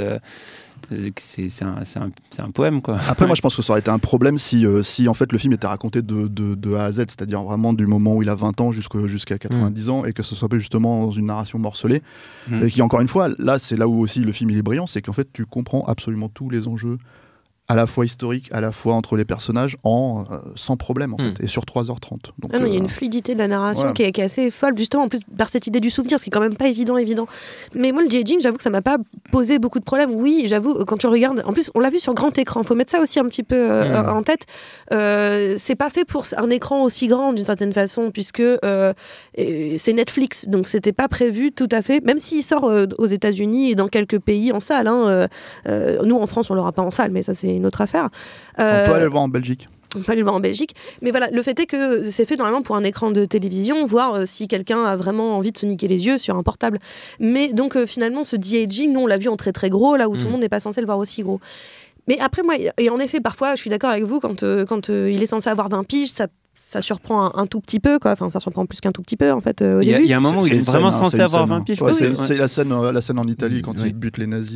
C'est un poème, quoi. Après, moi, je pense que ça aurait été un problème si en fait le film était raconté de A à Z, c'est-à-dire vraiment du moment où il a 20 ans jusqu'à 90 ans, et que ce soit pas justement dans une narration morcelée. Et qui, encore une fois, là, c'est là où aussi le film il est brillant, c'est qu'en fait, tu comprends absolument tous les enjeux, à la fois historique, à la fois entre les personnages, sans problème, en fait, et sur 3h30. Donc, il y a une fluidité de la narration qui est assez folle, justement, en plus, par cette idée du souvenir, ce qui est quand même pas évident. Mais moi, le de-aging, j'avoue que ça m'a pas posé beaucoup de problèmes. Oui, j'avoue, quand tu regardes, en plus, on l'a vu sur grand écran, faut mettre ça aussi un petit peu en tête. C'est pas fait pour un écran aussi grand, d'une certaine façon, puisque c'est Netflix, donc c'était pas prévu tout à fait, même s'il sort aux États-Unis et dans quelques pays en salle. Nous, en France, on l'aura pas en salle, mais ça, c'est une autre affaire. On peut aller le voir en Belgique. On peut aller le voir en Belgique. Mais voilà, le fait est que c'est fait normalement pour un écran de télévision, voir si quelqu'un a vraiment envie de se niquer les yeux sur un portable. Mais donc finalement, ce de-aging, nous on l'a vu en très très gros, là où tout le monde n'est pas censé le voir aussi gros. Mais après, moi, et en effet, parfois, je suis d'accord avec vous, quand il est censé avoir 20 piges, ça surprend un tout petit peu, quoi. Enfin, ça surprend plus qu'un tout petit peu, en fait, au début. Il y a un moment où il est vraiment censé avoir 20 piges. C'est la scène en Italie, quand il bute les nazis.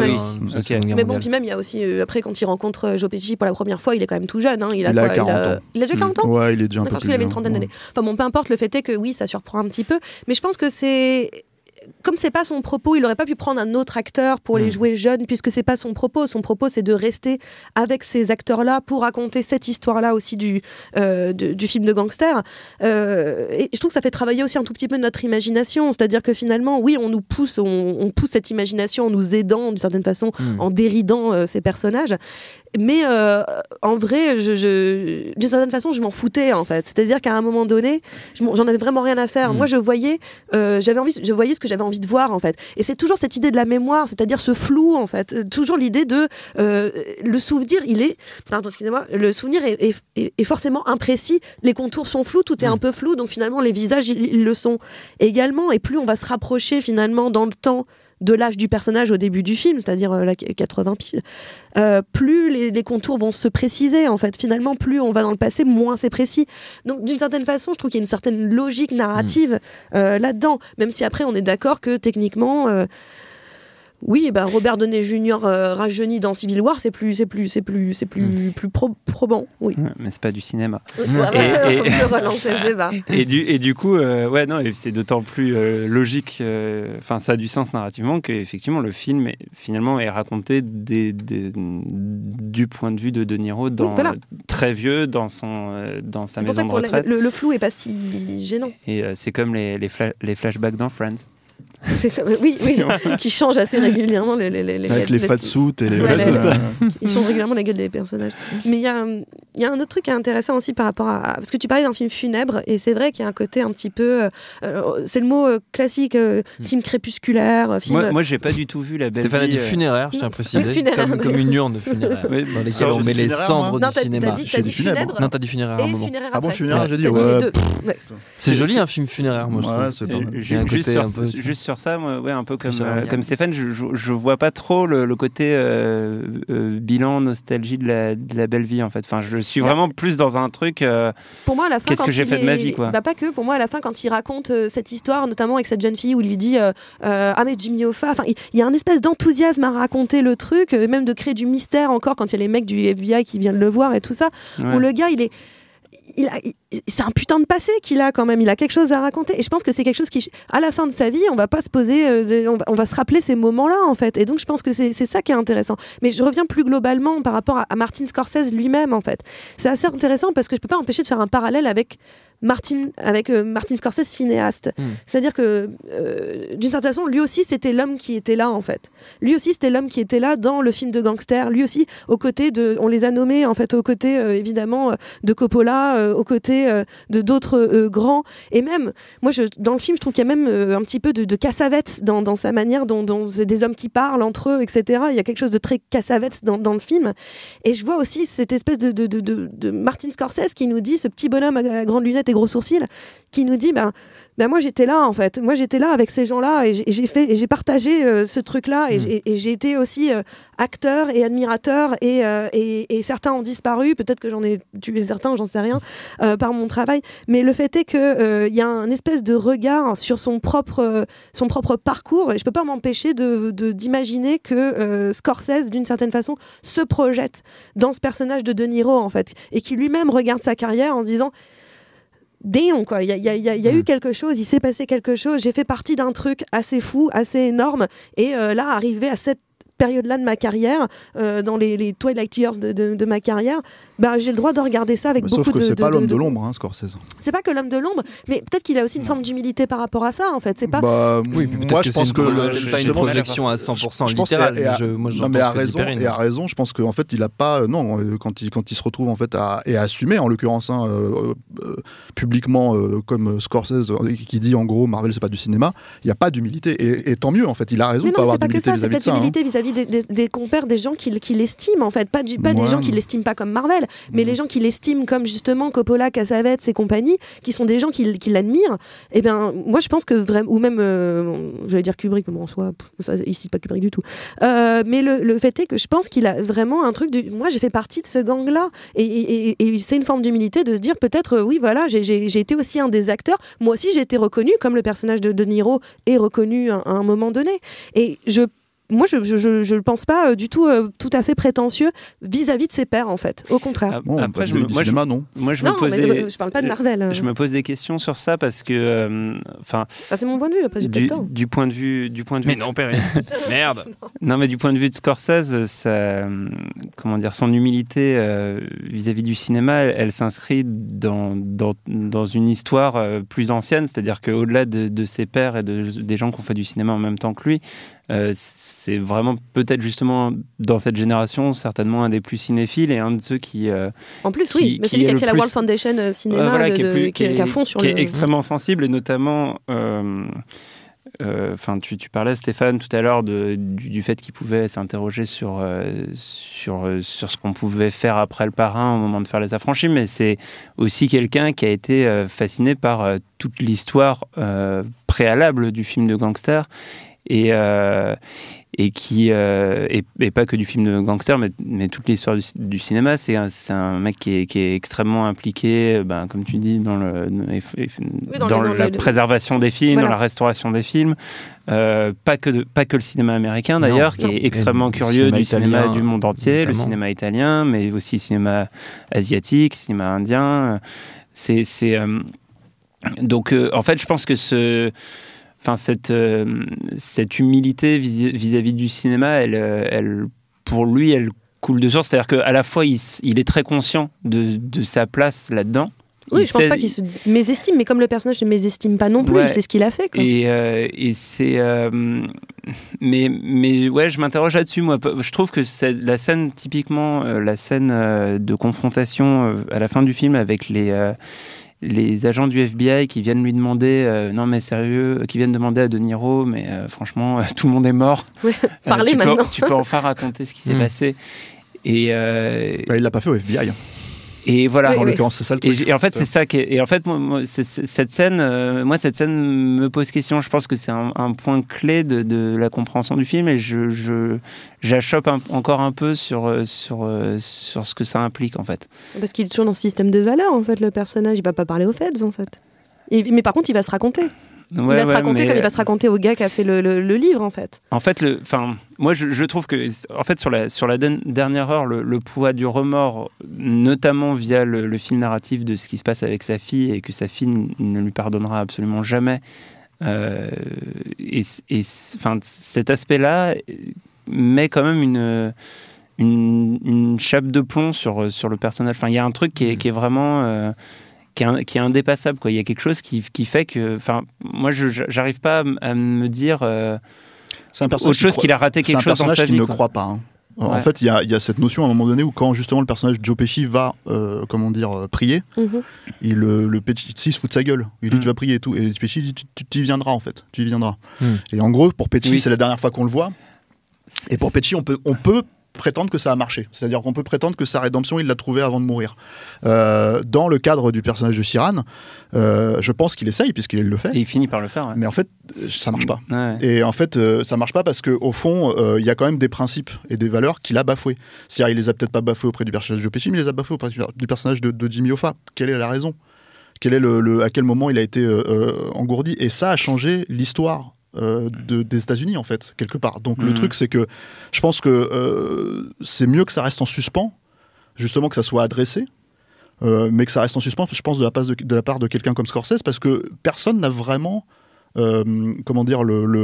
Mais bon, puis même, il y a aussi, après, quand il rencontre Joe Pesci pour la première fois, il est quand même tout jeune. Il a 40 ans. Il a déjà 40 ans ? Ouais, il est déjà un peu plus. Je crois qu'il avait une trentaine d'années. Enfin bon, peu importe, le fait est que oui, ça surprend un petit peu. Mais je pense que c'est... Comme c'est pas son propos, il aurait pas pu prendre un autre acteur pour les jouer jeunes, puisque c'est pas son propos. Son propos, c'est de rester avec ces acteurs-là pour raconter cette histoire-là aussi du film de gangster. Et je trouve que ça fait travailler aussi un tout petit peu notre imagination. C'est-à-dire que finalement, oui, on pousse cette imagination en nous aidant d'une certaine façon, en déridant ces personnages. Mais en vrai, d'une certaine façon, je m'en foutais, en fait. C'est-à-dire qu'à un moment donné, j'en avais vraiment rien à faire. Moi, je voyais ce que j'avais envie de voir, en fait. Et c'est toujours cette idée de la mémoire, c'est-à-dire ce flou, en fait. Toujours l'idée de le souvenir, le souvenir est forcément imprécis. Les contours sont flous, tout est un peu flou. Donc finalement, les visages, ils le sont également. Et plus on va se rapprocher finalement dans le temps de l'âge du personnage au début du film, c'est-à-dire 80 piles, plus les contours vont se préciser, en fait. Finalement, plus on va dans le passé, moins c'est précis. Donc, d'une certaine façon, je trouve qu'il y a une certaine logique narrative là-dedans, même si après, on est d'accord que techniquement... Oui, Robert Downey Jr. rajeuni dans Civil War, c'est plus probant. Oui. Mais c'est pas du cinéma. On peut relancer ce débat. Et du coup, c'est d'autant plus logique. Enfin, ça a du sens narrativement qu'effectivement le film finalement est raconté du point de vue de De Niro, très vieux, dans sa maison de retraite. Le flou est pas si gênant. Et c'est comme les flashbacks dans Friends. Oui, qui change assez régulièrement avec les fatsuits et les ils changent régulièrement la gueule des personnages. Mais il y a un autre truc qui est intéressant aussi par rapport à parce que tu parlais d'un film funèbre, et c'est vrai qu'il y a un côté un petit peu c'est le mot classique, film crépusculaire, film... Moi j'ai pas du tout vu La Belle Vie. Stéphane a dit funéraire, je tiens à préciser, comme une urne de funéraire dans lesquelles on met les cendres du cinéma. T'as dit funèbre. Non, t'as dit funéraire à un moment. Ah bon, funéraire, j'ai dit c'est joli un film funéraire, moi je trouve. Juste sur ça, moi, un peu comme Stéphane, je vois pas trop le côté bilan, nostalgie de la belle vie, en fait. Enfin, je suis vraiment plus dans un truc. Pour moi, à la fin, qu'est-ce que j'ai fait de ma vie, quoi. Pas que. Pour moi, à la fin, quand il raconte cette histoire, notamment avec cette jeune fille où il lui dit mais Jimmy Hoffa. Enfin, il y a un espèce d'enthousiasme à raconter le truc, même de créer du mystère encore quand il y a les mecs du FBI qui viennent le voir et tout ça. Où le gars, c'est un putain de passé qu'il a quand même, il a quelque chose à raconter, et je pense que c'est quelque chose qui, à la fin de sa vie, on va pas se poser, on va se rappeler ces moments-là, en fait, et donc je pense que c'est ça qui est intéressant. Mais je reviens plus globalement par rapport à Martin Scorsese lui-même, en fait. C'est assez intéressant parce que je peux pas empêcher de faire un parallèle avec Martin Scorsese, cinéaste. C'est-à-dire que d'une certaine façon, lui aussi c'était l'homme qui était là, en fait. Lui aussi c'était l'homme qui était là dans le film de gangster. Lui aussi, aux côtés on les a nommés, en fait, aux côtés évidemment de Coppola, aux côtés de d'autres grands. Et même, moi dans le film, je trouve qu'il y a même un petit peu de Cassavetes dans sa manière dont c'est des hommes qui parlent entre eux, etc. Il y a quelque chose de très Cassavetes dans le film. Et je vois aussi cette espèce de Martin Scorsese qui nous dit, ce petit bonhomme à grande lunette tes gros sourcils, qui nous dit moi j'étais là en fait, moi j'étais là avec ces gens-là et j'ai partagé ce truc-là et j'ai été aussi acteur et admirateur et certains ont disparu, peut-être que j'en ai tué certains, j'en sais rien, par mon travail, mais le fait est que y a un espèce de regard sur son propre parcours, et je peux pas m'empêcher d'imaginer que Scorsese d'une certaine façon se projette dans ce personnage de De Niro en fait, et qui lui-même regarde sa carrière en disant damn, quoi, il y a eu quelque chose, il s'est passé quelque chose, j'ai fait partie d'un truc assez fou, assez énorme, et là, arrivé à cette période-là de ma carrière, dans les Twilight Years de ma carrière, j'ai le droit de regarder ça avec beaucoup de... Sauf que c'est pas l'homme de l'ombre, Scorsese. C'est pas que l'homme de l'ombre, mais peut-être qu'il a aussi une forme d'humilité par rapport à ça, en fait. C'est pas... oui, moi je pense que pas une projection à 100% littérale. Mais à raison, je pense qu'en fait, il a pas... Non, quand il se retrouve en fait et à assumer, en l'occurrence, publiquement, comme Scorsese, qui dit en gros, Marvel, c'est pas du cinéma, il n'y a pas d'humilité. Et tant mieux, en fait, il a raison de pas avoir d'humilité vis-à-vis de ça. C'est peut-être humilité vis-à-vis des compères, des gens qui l'estiment, en fait. Pas des gens qui l'estiment pas comme Marvel, mais les gens qui l'estiment comme justement Coppola, Cassavetes et compagnie, qui sont des gens qui l'admirent, et moi je pense que vraiment, ou même j'allais dire Kubrick, mais en soi ça, ici c'est pas Kubrick du tout, mais le fait est que je pense qu'il a vraiment un truc moi j'ai fait partie de ce gang là, et c'est une forme d'humilité de se dire peut-être oui voilà, j'ai été aussi un des acteurs, moi aussi j'ai été reconnu comme le personnage de De Niro est reconnu à un moment donné, et moi, je ne pense pas du tout tout à fait prétentieux vis-à-vis de ses pairs, en fait. Au contraire. Après, je parle pas de Marvel. Je me pose des questions sur ça parce que, c'est mon point de vue. Après, j'ai pas le temps. Du point de vue. Mais non, Perrine. Merde. Non, mais du point de vue de Scorsese, son humilité vis-à-vis du cinéma, elle s'inscrit dans une histoire plus ancienne, c'est-à-dire qu'au-delà de ses pairs et des gens qui ont fait du cinéma en même temps que lui. C'est vraiment peut-être justement dans cette génération certainement un des plus cinéphiles et un de ceux qui en plus oui, mais c'est lui qui a créé la World Foundation Cinéma qui est à fond sur qui est extrêmement sensible, et notamment tu parlais Stéphane tout à l'heure du fait qu'il pouvait s'interroger sur ce qu'on pouvait faire après Le Parrain au moment de faire Les Affranchis, mais c'est aussi quelqu'un qui a été fasciné par toute l'histoire préalable du film de gangster. Et pas que du film de gangster, mais toute l'histoire du cinéma. C'est un mec qui est extrêmement impliqué, comme tu dis, dans la préservation des films, dans la restauration des films. Pas que le cinéma américain d'ailleurs, qui est extrêmement curieux du cinéma du monde entier, notamment. Le cinéma italien, mais aussi le cinéma asiatique, le cinéma indien. Donc, en fait, je pense que cette humilité vis-à-vis du cinéma, elle, pour lui, elle coule de source. C'est-à-dire qu'à la fois, il est très conscient de sa place là-dedans. Oui, je pense pas qu'il se mésestime, mais comme le personnage ne mésestime pas non plus, c'est ce qu'il a fait, quoi. Et c'est... mais ouais, je m'interroge là-dessus, moi. Je trouve que c'est la scène, typiquement, la scène de confrontation à la fin du film avec les agents du FBI qui viennent lui demander non mais sérieux, qui viennent demander à De Niro mais franchement tout le monde est mort. Ouais, parlez maintenant. Tu peux enfin raconter ce qui s'est passé. Et il l'a pas fait au FBI. Et voilà. En l'occurrence, c'est ça le truc. Et en fait, c'est ça qui est. Et en fait, cette scène me pose question. Je pense que c'est un point clé de la compréhension du film, et j'achoppe encore un peu sur ce que ça implique en fait. Parce qu'il est toujours dans ce système de valeurs en fait. Le personnage, il va pas parler aux feds en fait. Mais par contre, il va se raconter. Il va se raconter comme il va se raconter au gars qui a fait le livre en fait. En fait, moi je trouve que en fait sur la dernière heure, le poids du remords, notamment via le fil narratif de ce qui se passe avec sa fille et que sa fille ne lui pardonnera absolument jamais. Cet aspect-là met quand même une chape de plomb sur le personnage. Enfin, il y a un truc qui est vraiment qui est indépassable, quoi. Il y a quelque chose qui fait que, moi, j'arrive pas à me dire c'est un autre chose qu'il a raté quelque chose dans sa vie. C'est un personnage qui ne croit pas. Hein. En fait, il y a cette notion à un moment donné où quand justement le personnage de Joe Pesci va, prier, le Pesci se fout de sa gueule. Il dit tu vas prier et tout, et Pesci dit tu y viendras en fait, tu y viendras. Et en gros, pour Pesci, c'est la dernière fois qu'on le voit. Et pour Pesci, on peut prétendre que ça a marché. C'est-à-dire qu'on peut prétendre que sa rédemption, il l'a trouvée avant de mourir. Dans le cadre du personnage de Sheeran, je pense qu'il essaye, puisqu'il le fait. Et il finit par le faire. Ouais. Mais en fait, ça marche pas. Ouais. Et en fait, ça marche pas parce qu'au fond, il y a quand même des principes et des valeurs qu'il a bafoués. C'est-à-dire, il les a peut-être pas bafoués auprès du personnage de Joe Pesci, mais il les a bafoués auprès du personnage de Jimmy Hoffa. Quelle est la raison ? Quel est à quel moment il a été engourdi ? Et ça a changé l'histoire des États-Unis, en fait, quelque part. Donc le truc, c'est que je pense que c'est mieux que ça reste en suspens, justement que ça soit adressé, mais que ça reste en suspens, je pense, de la part de quelqu'un comme Scorsese, parce que personne n'a vraiment comment dire,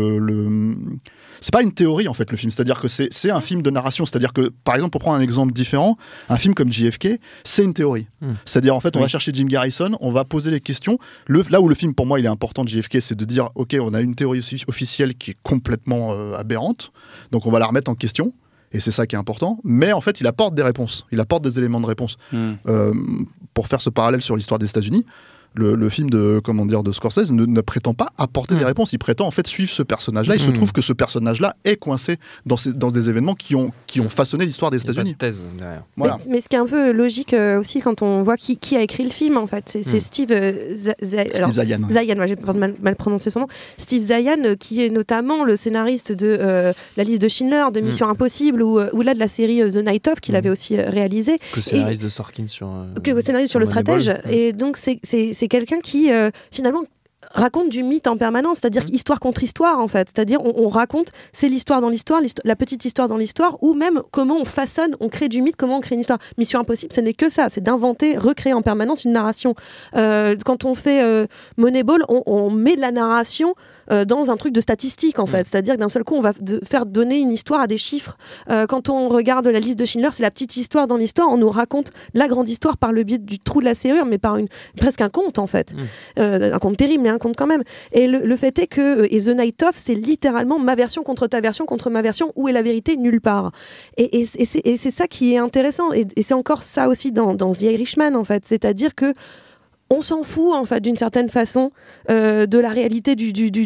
c'est pas une théorie en fait le film, c'est-à-dire que c'est un film de narration, c'est-à-dire que par exemple pour prendre un exemple différent, un film comme JFK c'est une théorie, c'est-à-dire en fait on va chercher Jim Garrison, on va poser les questions, là où le film pour moi il est important de JFK, c'est de dire ok on a une théorie officielle qui est complètement aberrante, donc on va la remettre en question. Et c'est ça qui est important, mais en fait il apporte des réponses, il apporte des éléments de réponse. Pour faire ce parallèle sur l'histoire des États-Unis, le film de Scorsese ne prétend pas apporter des réponses, il prétend en fait suivre ce personnage-là. Il se trouve que ce personnage-là est coincé dans des événements qui ont façonné l'histoire des États-Unis. Il y a pas de thèse derrière. Voilà. Mais ce qui est un peu logique aussi quand on voit qui a écrit le film en fait, c'est Steve Zaillian. Zaillian, j'ai mal prononcé son nom. Steve Zaillian qui est notamment le scénariste de La Liste de Schindler, de Mission Impossible ou là de la série The Night Of qu'il avait aussi réalisé. Que scénariste de Sorkin sur. Scénariste sur Le Stratège. Et donc c'est quelqu'un qui finalement raconte du mythe en permanence, c'est-à-dire histoire contre histoire en fait, c'est-à-dire on raconte, c'est l'histoire dans l'histoire, la petite histoire dans l'histoire, ou même comment on façonne, on crée du mythe, comment on crée une histoire. Mission Impossible, ce n'est que ça, c'est d'inventer, recréer en permanence une narration. Quand on fait Moneyball, on met de la narration dans un truc de statistique en fait, c'est-à-dire que d'un seul coup on va faire donner une histoire à des chiffres. Quand on regarde La Liste de Schindler, c'est la petite histoire dans l'histoire, on nous raconte la grande histoire par le biais du trou de la serrure, mais par presque un conte en fait, un conte terrible mais un conte quand même. Et le fait est que The Night Of, c'est littéralement ma version contre ta version contre ma version, où est la vérité nulle part. Et c'est ça qui est intéressant, et c'est encore ça aussi dans The Irishman en fait, c'est-à-dire que on s'en fout en fait d'une certaine façon de la réalité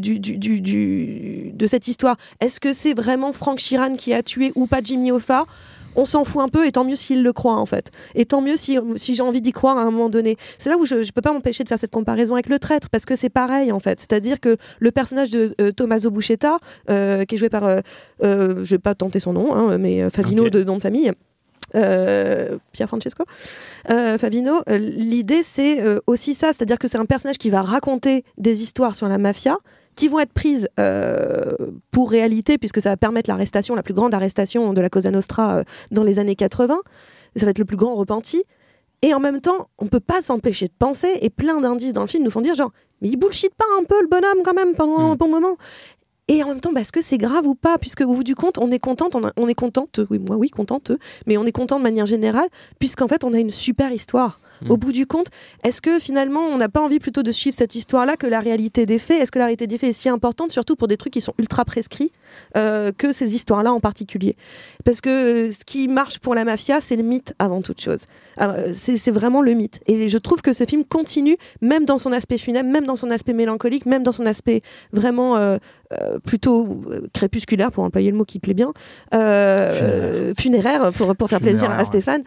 de cette histoire. Est-ce que c'est vraiment Frank Sheeran qui a tué ou pas Jimmy Hoffa ? On s'en fout un peu, et tant mieux s'il le croit en fait. Et tant mieux si j'ai envie d'y croire à un moment donné. C'est là où je peux pas m'empêcher de faire cette comparaison avec Le Traître, parce que c'est pareil en fait. C'est-à-dire que le personnage de Tommaso Buscetta, qui est joué par, je vais pas tenter son nom, mais Favino de nom de famille. Pier Francesco Favino, l'idée c'est aussi ça, c'est-à-dire que c'est un personnage qui va raconter des histoires sur la mafia qui vont être prises pour réalité, puisque ça va permettre l'arrestation, la plus grande arrestation de la Cosa Nostra dans les années 80. Ça va être le plus grand repenti. Et en même temps, on peut pas s'empêcher de penser, et plein d'indices dans le film nous font dire genre, mais il bullshit pas un peu le bonhomme quand même pendant un bon moment. Et en même temps, est-ce que c'est grave ou pas ? Puisque au bout du compte, on est contente, contente, mais on est content de manière générale, puisqu'en fait, on a une super histoire. Au bout du compte, est-ce que finalement, on n'a pas envie plutôt de suivre cette histoire-là que la réalité des faits ? Est-ce que la réalité des faits est si importante, surtout pour des trucs qui sont ultra prescrits, que ces histoires-là en particulier ? Parce que ce qui marche pour la mafia, c'est le mythe avant toute chose. C'est vraiment le mythe. Et je trouve que ce film continue, même dans son aspect funèbre, même dans son aspect mélancolique, même dans son aspect vraiment plutôt crépusculaire, pour employer le mot qui plaît bien, funéraire pour faire plaisir à Stéphane.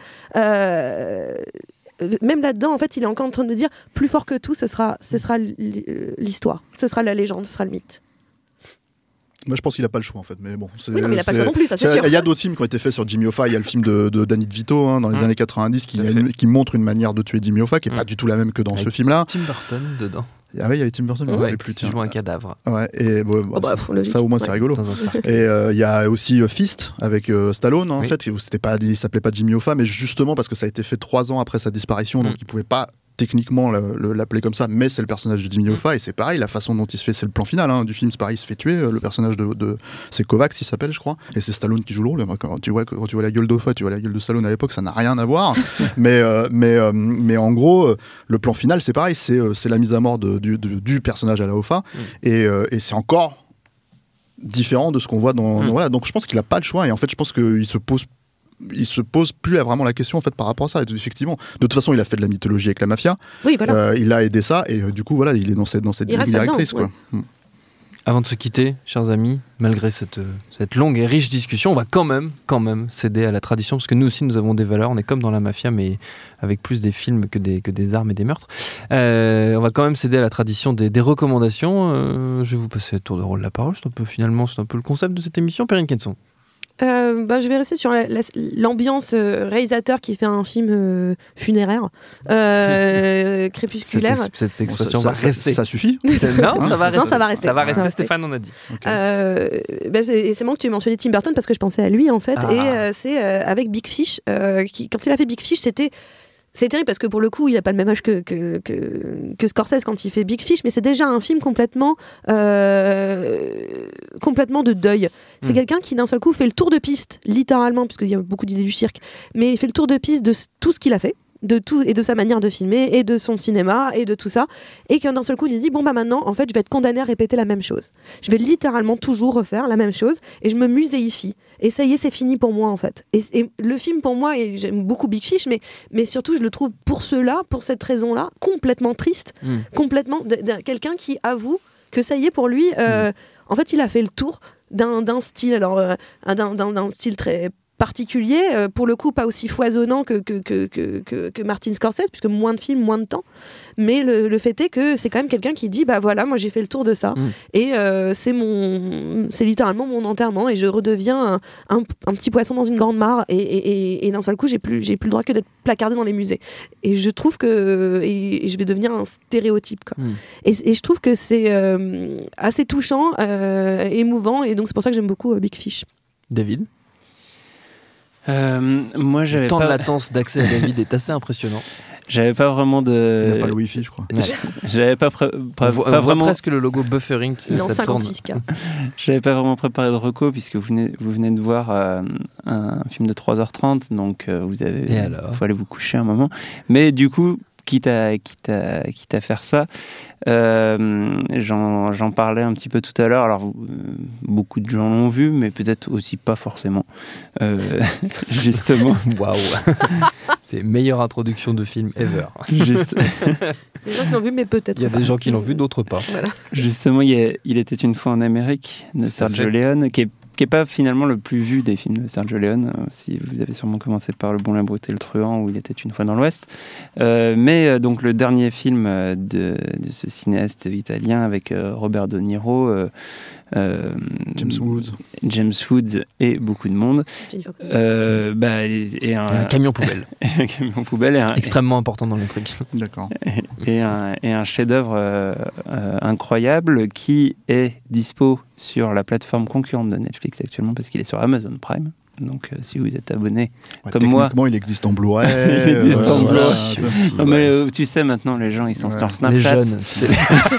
Même là-dedans, en fait, il est encore en train de nous dire plus fort que tout, ce sera l'histoire, ce sera la légende, ce sera le mythe. Moi, je pense qu'il n'a pas le choix, en fait. Mais bon, oui, non, mais il n'a pas le choix non plus, ça c'est sûr. Il y a d'autres films qui ont été faits sur Jimmy Hoffa. Il y a le film de Danny DeVito dans les années 90 qui montre une manière de tuer Jimmy Hoffa qui n'est pas du tout la même que dans ce film-là. Tim Burton dedans. Ah oui, il y avait Tim Burton, je ne me rappelle plus. Qui joue un cadavre. Ouais, et ça au moins c'est rigolo. Dans un cercle. Et il y a aussi Fist avec Stallone, en fait. Il s'appelait pas Jimmy Hoffa, mais justement parce que ça a été fait 3 ans après sa disparition, donc il ne pouvait pas techniquement l'appeler comme ça, mais c'est le personnage de Jimmy Hoffa, et c'est pareil, la façon dont il se fait, c'est le plan final du film, c'est pareil, il se fait tuer, le personnage c'est Kovacs, il s'appelle, je crois, et c'est Stallone qui joue le rôle. Quand tu vois la gueule d'Hoffa, tu vois la gueule de Stallone à l'époque, ça n'a rien à voir, mais en gros, le plan final, c'est pareil, c'est la mise à mort du personnage à la Hoffa, et c'est encore différent de ce qu'on voit dans voilà, donc je pense qu'il a pas le choix, et en fait, je pense qu'il se pose plus vraiment la question en fait par rapport à ça. Et effectivement, de toute façon, il a fait de la mythologie avec la mafia. Oui, voilà. Il a aidé ça, et du coup, voilà, il est dans cette ligne directrice, quoi. Avant de se quitter, chers amis, malgré cette longue et riche discussion, on va quand même céder à la tradition, parce que nous aussi, nous avons des valeurs. On est comme dans la mafia, mais avec plus des films que des armes et des meurtres. On va quand même céder à la tradition des recommandations. Je vais vous passer le tour de rôle de la parole. C'est un peu le concept de cette émission. Perrine Kenson. Je vais rester sur l'ambiance réalisateur qui fait un film funéraire, crépusculaire. Cette expression va rester. Ça suffit. Non, ça va rester. Non, ça va rester. Ça va rester, Stéphane, on a dit. Okay. C'est moi que tu as mentionné Tim Burton parce que je pensais à lui en fait. Et c'est avec Big Fish. Quand il a fait Big Fish, c'est terrible parce que pour le coup, il n'a pas le même âge que Scorsese quand il fait Big Fish, mais c'est déjà un film complètement de deuil. C'est quelqu'un qui d'un seul coup fait le tour de piste, littéralement, puisqu'il y a beaucoup d'idées du cirque, mais il fait le tour de piste de tout ce qu'il a fait, de tout et de sa manière de filmer et de son cinéma et de tout ça, et qu'un d'un seul coup il dit maintenant en fait je vais être condamné à répéter la même chose, je vais littéralement toujours refaire la même chose et je me muséifie et ça y est, c'est fini pour moi en fait. Et le film pour moi, et j'aime beaucoup Big Fish, mais surtout je le trouve pour cette raison là complètement triste, complètement quelqu'un qui avoue que ça y est pour lui, en fait il a fait le tour d'un style, alors d'un style très particulier, pour le coup pas aussi foisonnant que Martin Scorsese, puisque moins de films, moins de temps, mais le fait est que c'est quand même quelqu'un qui dit moi j'ai fait le tour de ça, et c'est littéralement mon enterrement et je redeviens un petit poisson dans une grande mare, et d'un seul coup j'ai plus le droit que d'être placardé dans les musées, et je trouve que et je vais devenir un stéréotype quoi. Et je trouve que c'est assez touchant, émouvant, et donc c'est pour ça que j'aime beaucoup Big Fish. David? Moi, le temps de latence d'accès à David est assez impressionnant. J'avais pas vraiment de. Il n'a pas le Wi-Fi, je crois. J'avais pas vraiment. Presque le logo buffering. Il est en 56K. J'avais pas vraiment préparé de reco puisque vous venez de voir un film de 3h30, donc faut aller vous coucher un moment. Mais du coup, quitte à faire ça, j'en parlais un petit peu tout à l'heure. Alors beaucoup de gens l'ont vu, mais peut-être aussi pas forcément. Justement, waouh, c'est meilleure introduction de film ever. Juste. Les gens qui l'ont vu, mais peut-être. Il y a des gens qui l'ont vu, d'autres pas. Voilà. Justement, il était une fois en Amérique de Sergio Leone, qui est pas finalement le plus vu des films de Sergio Leone, si vous avez sûrement commencé par Le Bon, la Brute et le Truand, où il était une fois dans l'Ouest. Mais donc le dernier film de ce cinéaste italien avec Robert De Niro, James Woods et beaucoup de monde. Et un camion poubelle. Un camion poubelle. Extrêmement important dans l'intrigue. D'accord. Et un chef-d'œuvre incroyable qui est dispo sur la plateforme concurrente de Netflix actuellement, parce qu'il est sur Amazon Prime. Donc, si vous êtes abonné comme moi... Techniquement, il existe en Blu-ray. Il existe en Blu-ray. Non, mais tu sais, maintenant, les gens, ils sont sur Snapchat. Les jeunes, tu sais.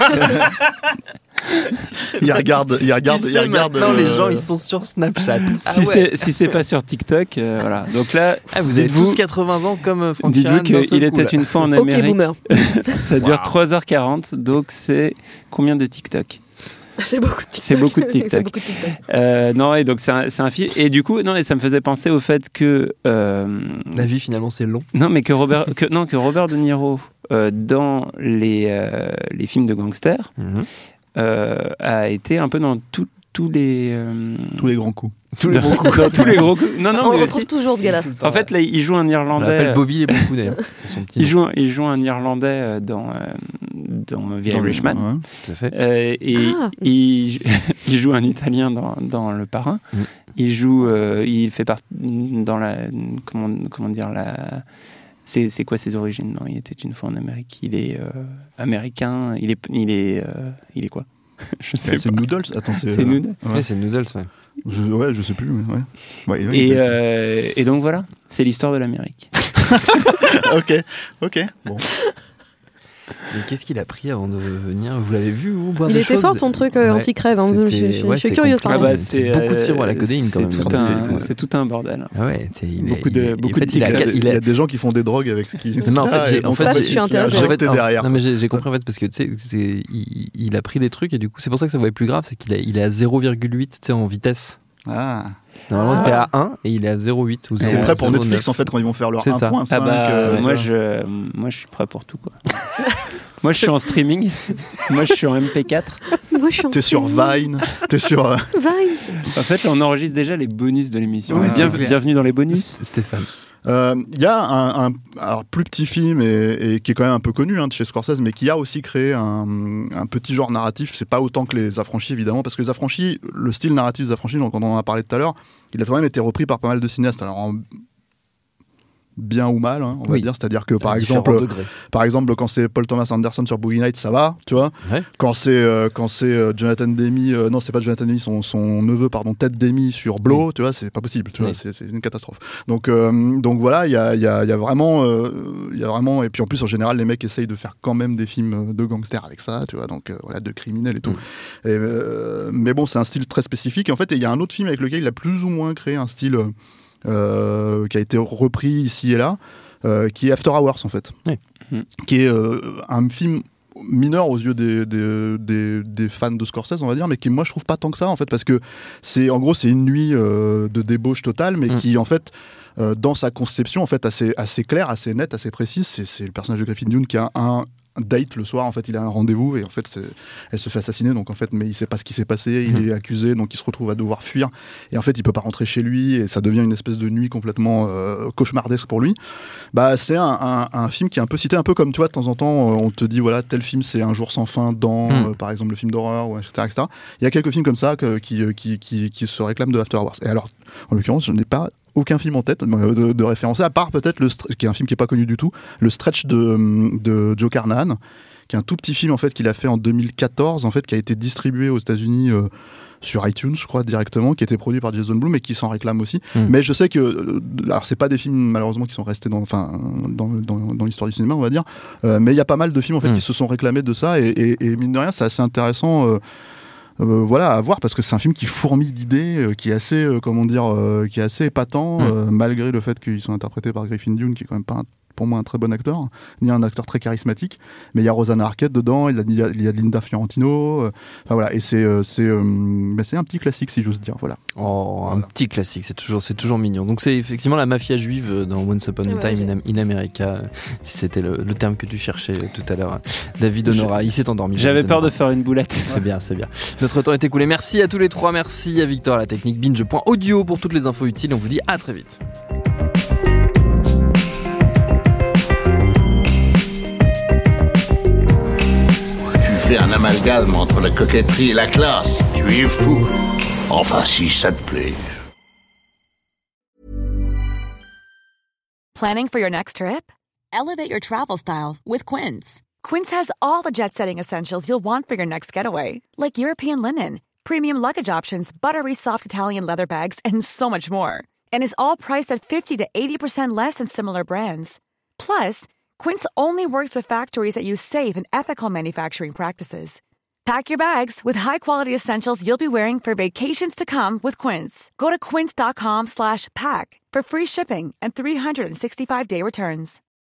Il regarde. Maintenant, les gens, ils sont sur Snapchat. Si c'est pas sur TikTok, voilà. Donc là, vous avez tous 80 ans comme Franck Dites-vous qu'il était une fois en Amérique. Ok, boomer. Ça dure 3h40, donc c'est combien de TikTok ? C'est beaucoup de TikTok. C'est beaucoup de TikTok. Non, et donc c'est un film. Et du coup, et ça me faisait penser au fait que la vie finalement c'est long. Non, mais que Robert De Niro dans les films de gangsters a été un peu dans tous les grands coups. Tous les gros coups. Tous les gros coups. Non, on retrouve toujours ce gars-là. En fait, là, il joue un Irlandais. On l'appelle Bobby les bons coups d'ailleurs. Il joue un Irlandais dans The Irishman. Ouais, tout à fait. Il joue un Italien dans Le Parrain. Il fait partie dans la comment dire la. C'est quoi ses origines? Non, il était une fois en Amérique. Il est américain. Il est quoi? Je sais c'est pas. Noodles. Attends, c'est Noodles. Ouais, c'est Noodles. Ouais. Je sais plus. Mais ouais. Et donc voilà, c'est l'histoire de l'Amérique. Ok. Bon. Mais qu'est-ce qu'il a pris avant de venir? Vous l'avez vu ou Il était fort ton truc anti-crève. Je suis curieuse par contre. C'est beaucoup de sirop à la codéine quand même. C'est tout un bordel. Ouais, beaucoup de il y a des gens qui font des drogues avec ce qui. Non, en fait, je suis intéressée. Non, mais j'ai compris en fait parce que tu sais, il a pris des trucs et du coup, c'est pour ça que ça va être plus grave, c'est qu'il est à 0,8 tu sais en vitesse. Ah. Normalement, t'es à 1 et il est à 0,8 ou 0,9. T'es prêt pour Netflix en fait quand ils vont faire leur 1.5. Moi, je suis prêt pour tout quoi. Moi, je suis en streaming. Moi, je suis en MP4. Moi, je suis en T'es sur Vine. T'es sur. Vine. En fait, là, on enregistre déjà les bonus de l'émission. Ouais, Bienvenue dans les bonus. Stéphane. Il y a un alors plus petit film et qui est quand même un peu connu de chez Scorsese, mais qui a aussi créé un petit genre narratif. C'est pas autant que Les Affranchis, évidemment, parce que Les Affranchis, le style narratif des Affranchis, donc, quand on en a parlé tout à l'heure, il a quand même été repris par pas mal de cinéastes. Alors, bien ou mal, on va dire. C'est-à-dire que, par exemple, quand c'est Paul Thomas Anderson sur Boogie Nights, ça va, tu vois. Ouais. Quand c'est Jonathan Demme, non, c'est pas Jonathan Demme, son neveu, Ted Demme sur Blow, tu vois, c'est pas possible, tu vois, c'est une catastrophe. Donc voilà, il y a vraiment, et puis en plus, en général, les mecs essayent de faire quand même des films de gangsters avec ça, tu vois, donc voilà, de criminels et tout. Mais bon, c'est un style très spécifique. Et en fait, il y a un autre film avec lequel il a plus ou moins créé un style qui a été repris ici et là, qui est After Hours en fait, qui est un film mineur aux yeux des fans de Scorsese, on va dire, mais qui moi je trouve pas tant que ça en fait, parce que c'est une nuit de débauche totale, mais qui en fait dans sa conception en fait assez claire, assez nette, assez précise. C'est le personnage de Griffin Dunne qui a un date le soir, en fait il a un rendez-vous et en fait elle se fait assassiner, donc en fait mais il sait pas ce qui s'est passé, il est accusé, donc il se retrouve à devoir fuir et en fait il peut pas rentrer chez lui et ça devient une espèce de nuit complètement cauchemardesque pour lui. C'est un film qui est un peu cité, un peu comme tu vois de temps en temps on te dit voilà tel film c'est Un jour sans fin dans par exemple le film d'horreur, etc. Il y a quelques films comme ça qui se réclament de After Hours, et alors en l'occurrence je n'ai pas aucun film en tête de référencer, à part peut-être qui est un film qui est pas connu du tout, le Stretch de Joe Carnahan, qui est un tout petit film en fait qu'il a fait en 2014 en fait, qui a été distribué aux États-Unis sur iTunes, je crois, directement, qui était produit par Jason Blum et qui s'en réclame aussi. Mais je sais que alors c'est pas des films malheureusement qui sont restés dans l'histoire du cinéma, on va dire, mais il y a pas mal de films en fait qui se sont réclamés de ça, et mine de rien c'est assez intéressant voilà, à voir, parce que c'est un film qui fourmille d'idées, qui est assez qui est assez épatant, malgré le fait qu'ils sont interprétés par Griffin Dunne, qui est quand même pas pour moi un très bon acteur, ni un acteur très charismatique, mais il y a Rosanna Arquette dedans, il y a Linda Fiorentino, voilà, et c'est un petit classique si j'ose dire, voilà. Un petit classique, c'est toujours mignon. Donc c'est effectivement la mafia juive dans Once Upon a Time in America, si c'était le terme que tu cherchais tout à l'heure. David Honora, il s'est endormi. J'avais peur de faire une boulette. C'est bien. Notre temps est écoulé. Merci à tous les trois, merci à Victor à la technique, binge.audio pour toutes les infos utiles. On vous dit à très vite. Fais un amalgame entre la coquetterie et la classe. Tu es fou. Enfin, si ça te plaît. Planning for your next trip? Elevate your travel style with Quince. Quince has all the jet-setting essentials you'll want for your next getaway, like European linen, premium luggage options, buttery soft Italian leather bags, and so much more. And is all priced at 50 to 80% less than similar brands. Plus, Quince only works with factories that use safe and ethical manufacturing practices. Pack your bags with high-quality essentials you'll be wearing for vacations to come with Quince. Go to quince.com/pack for free shipping and 365-day returns.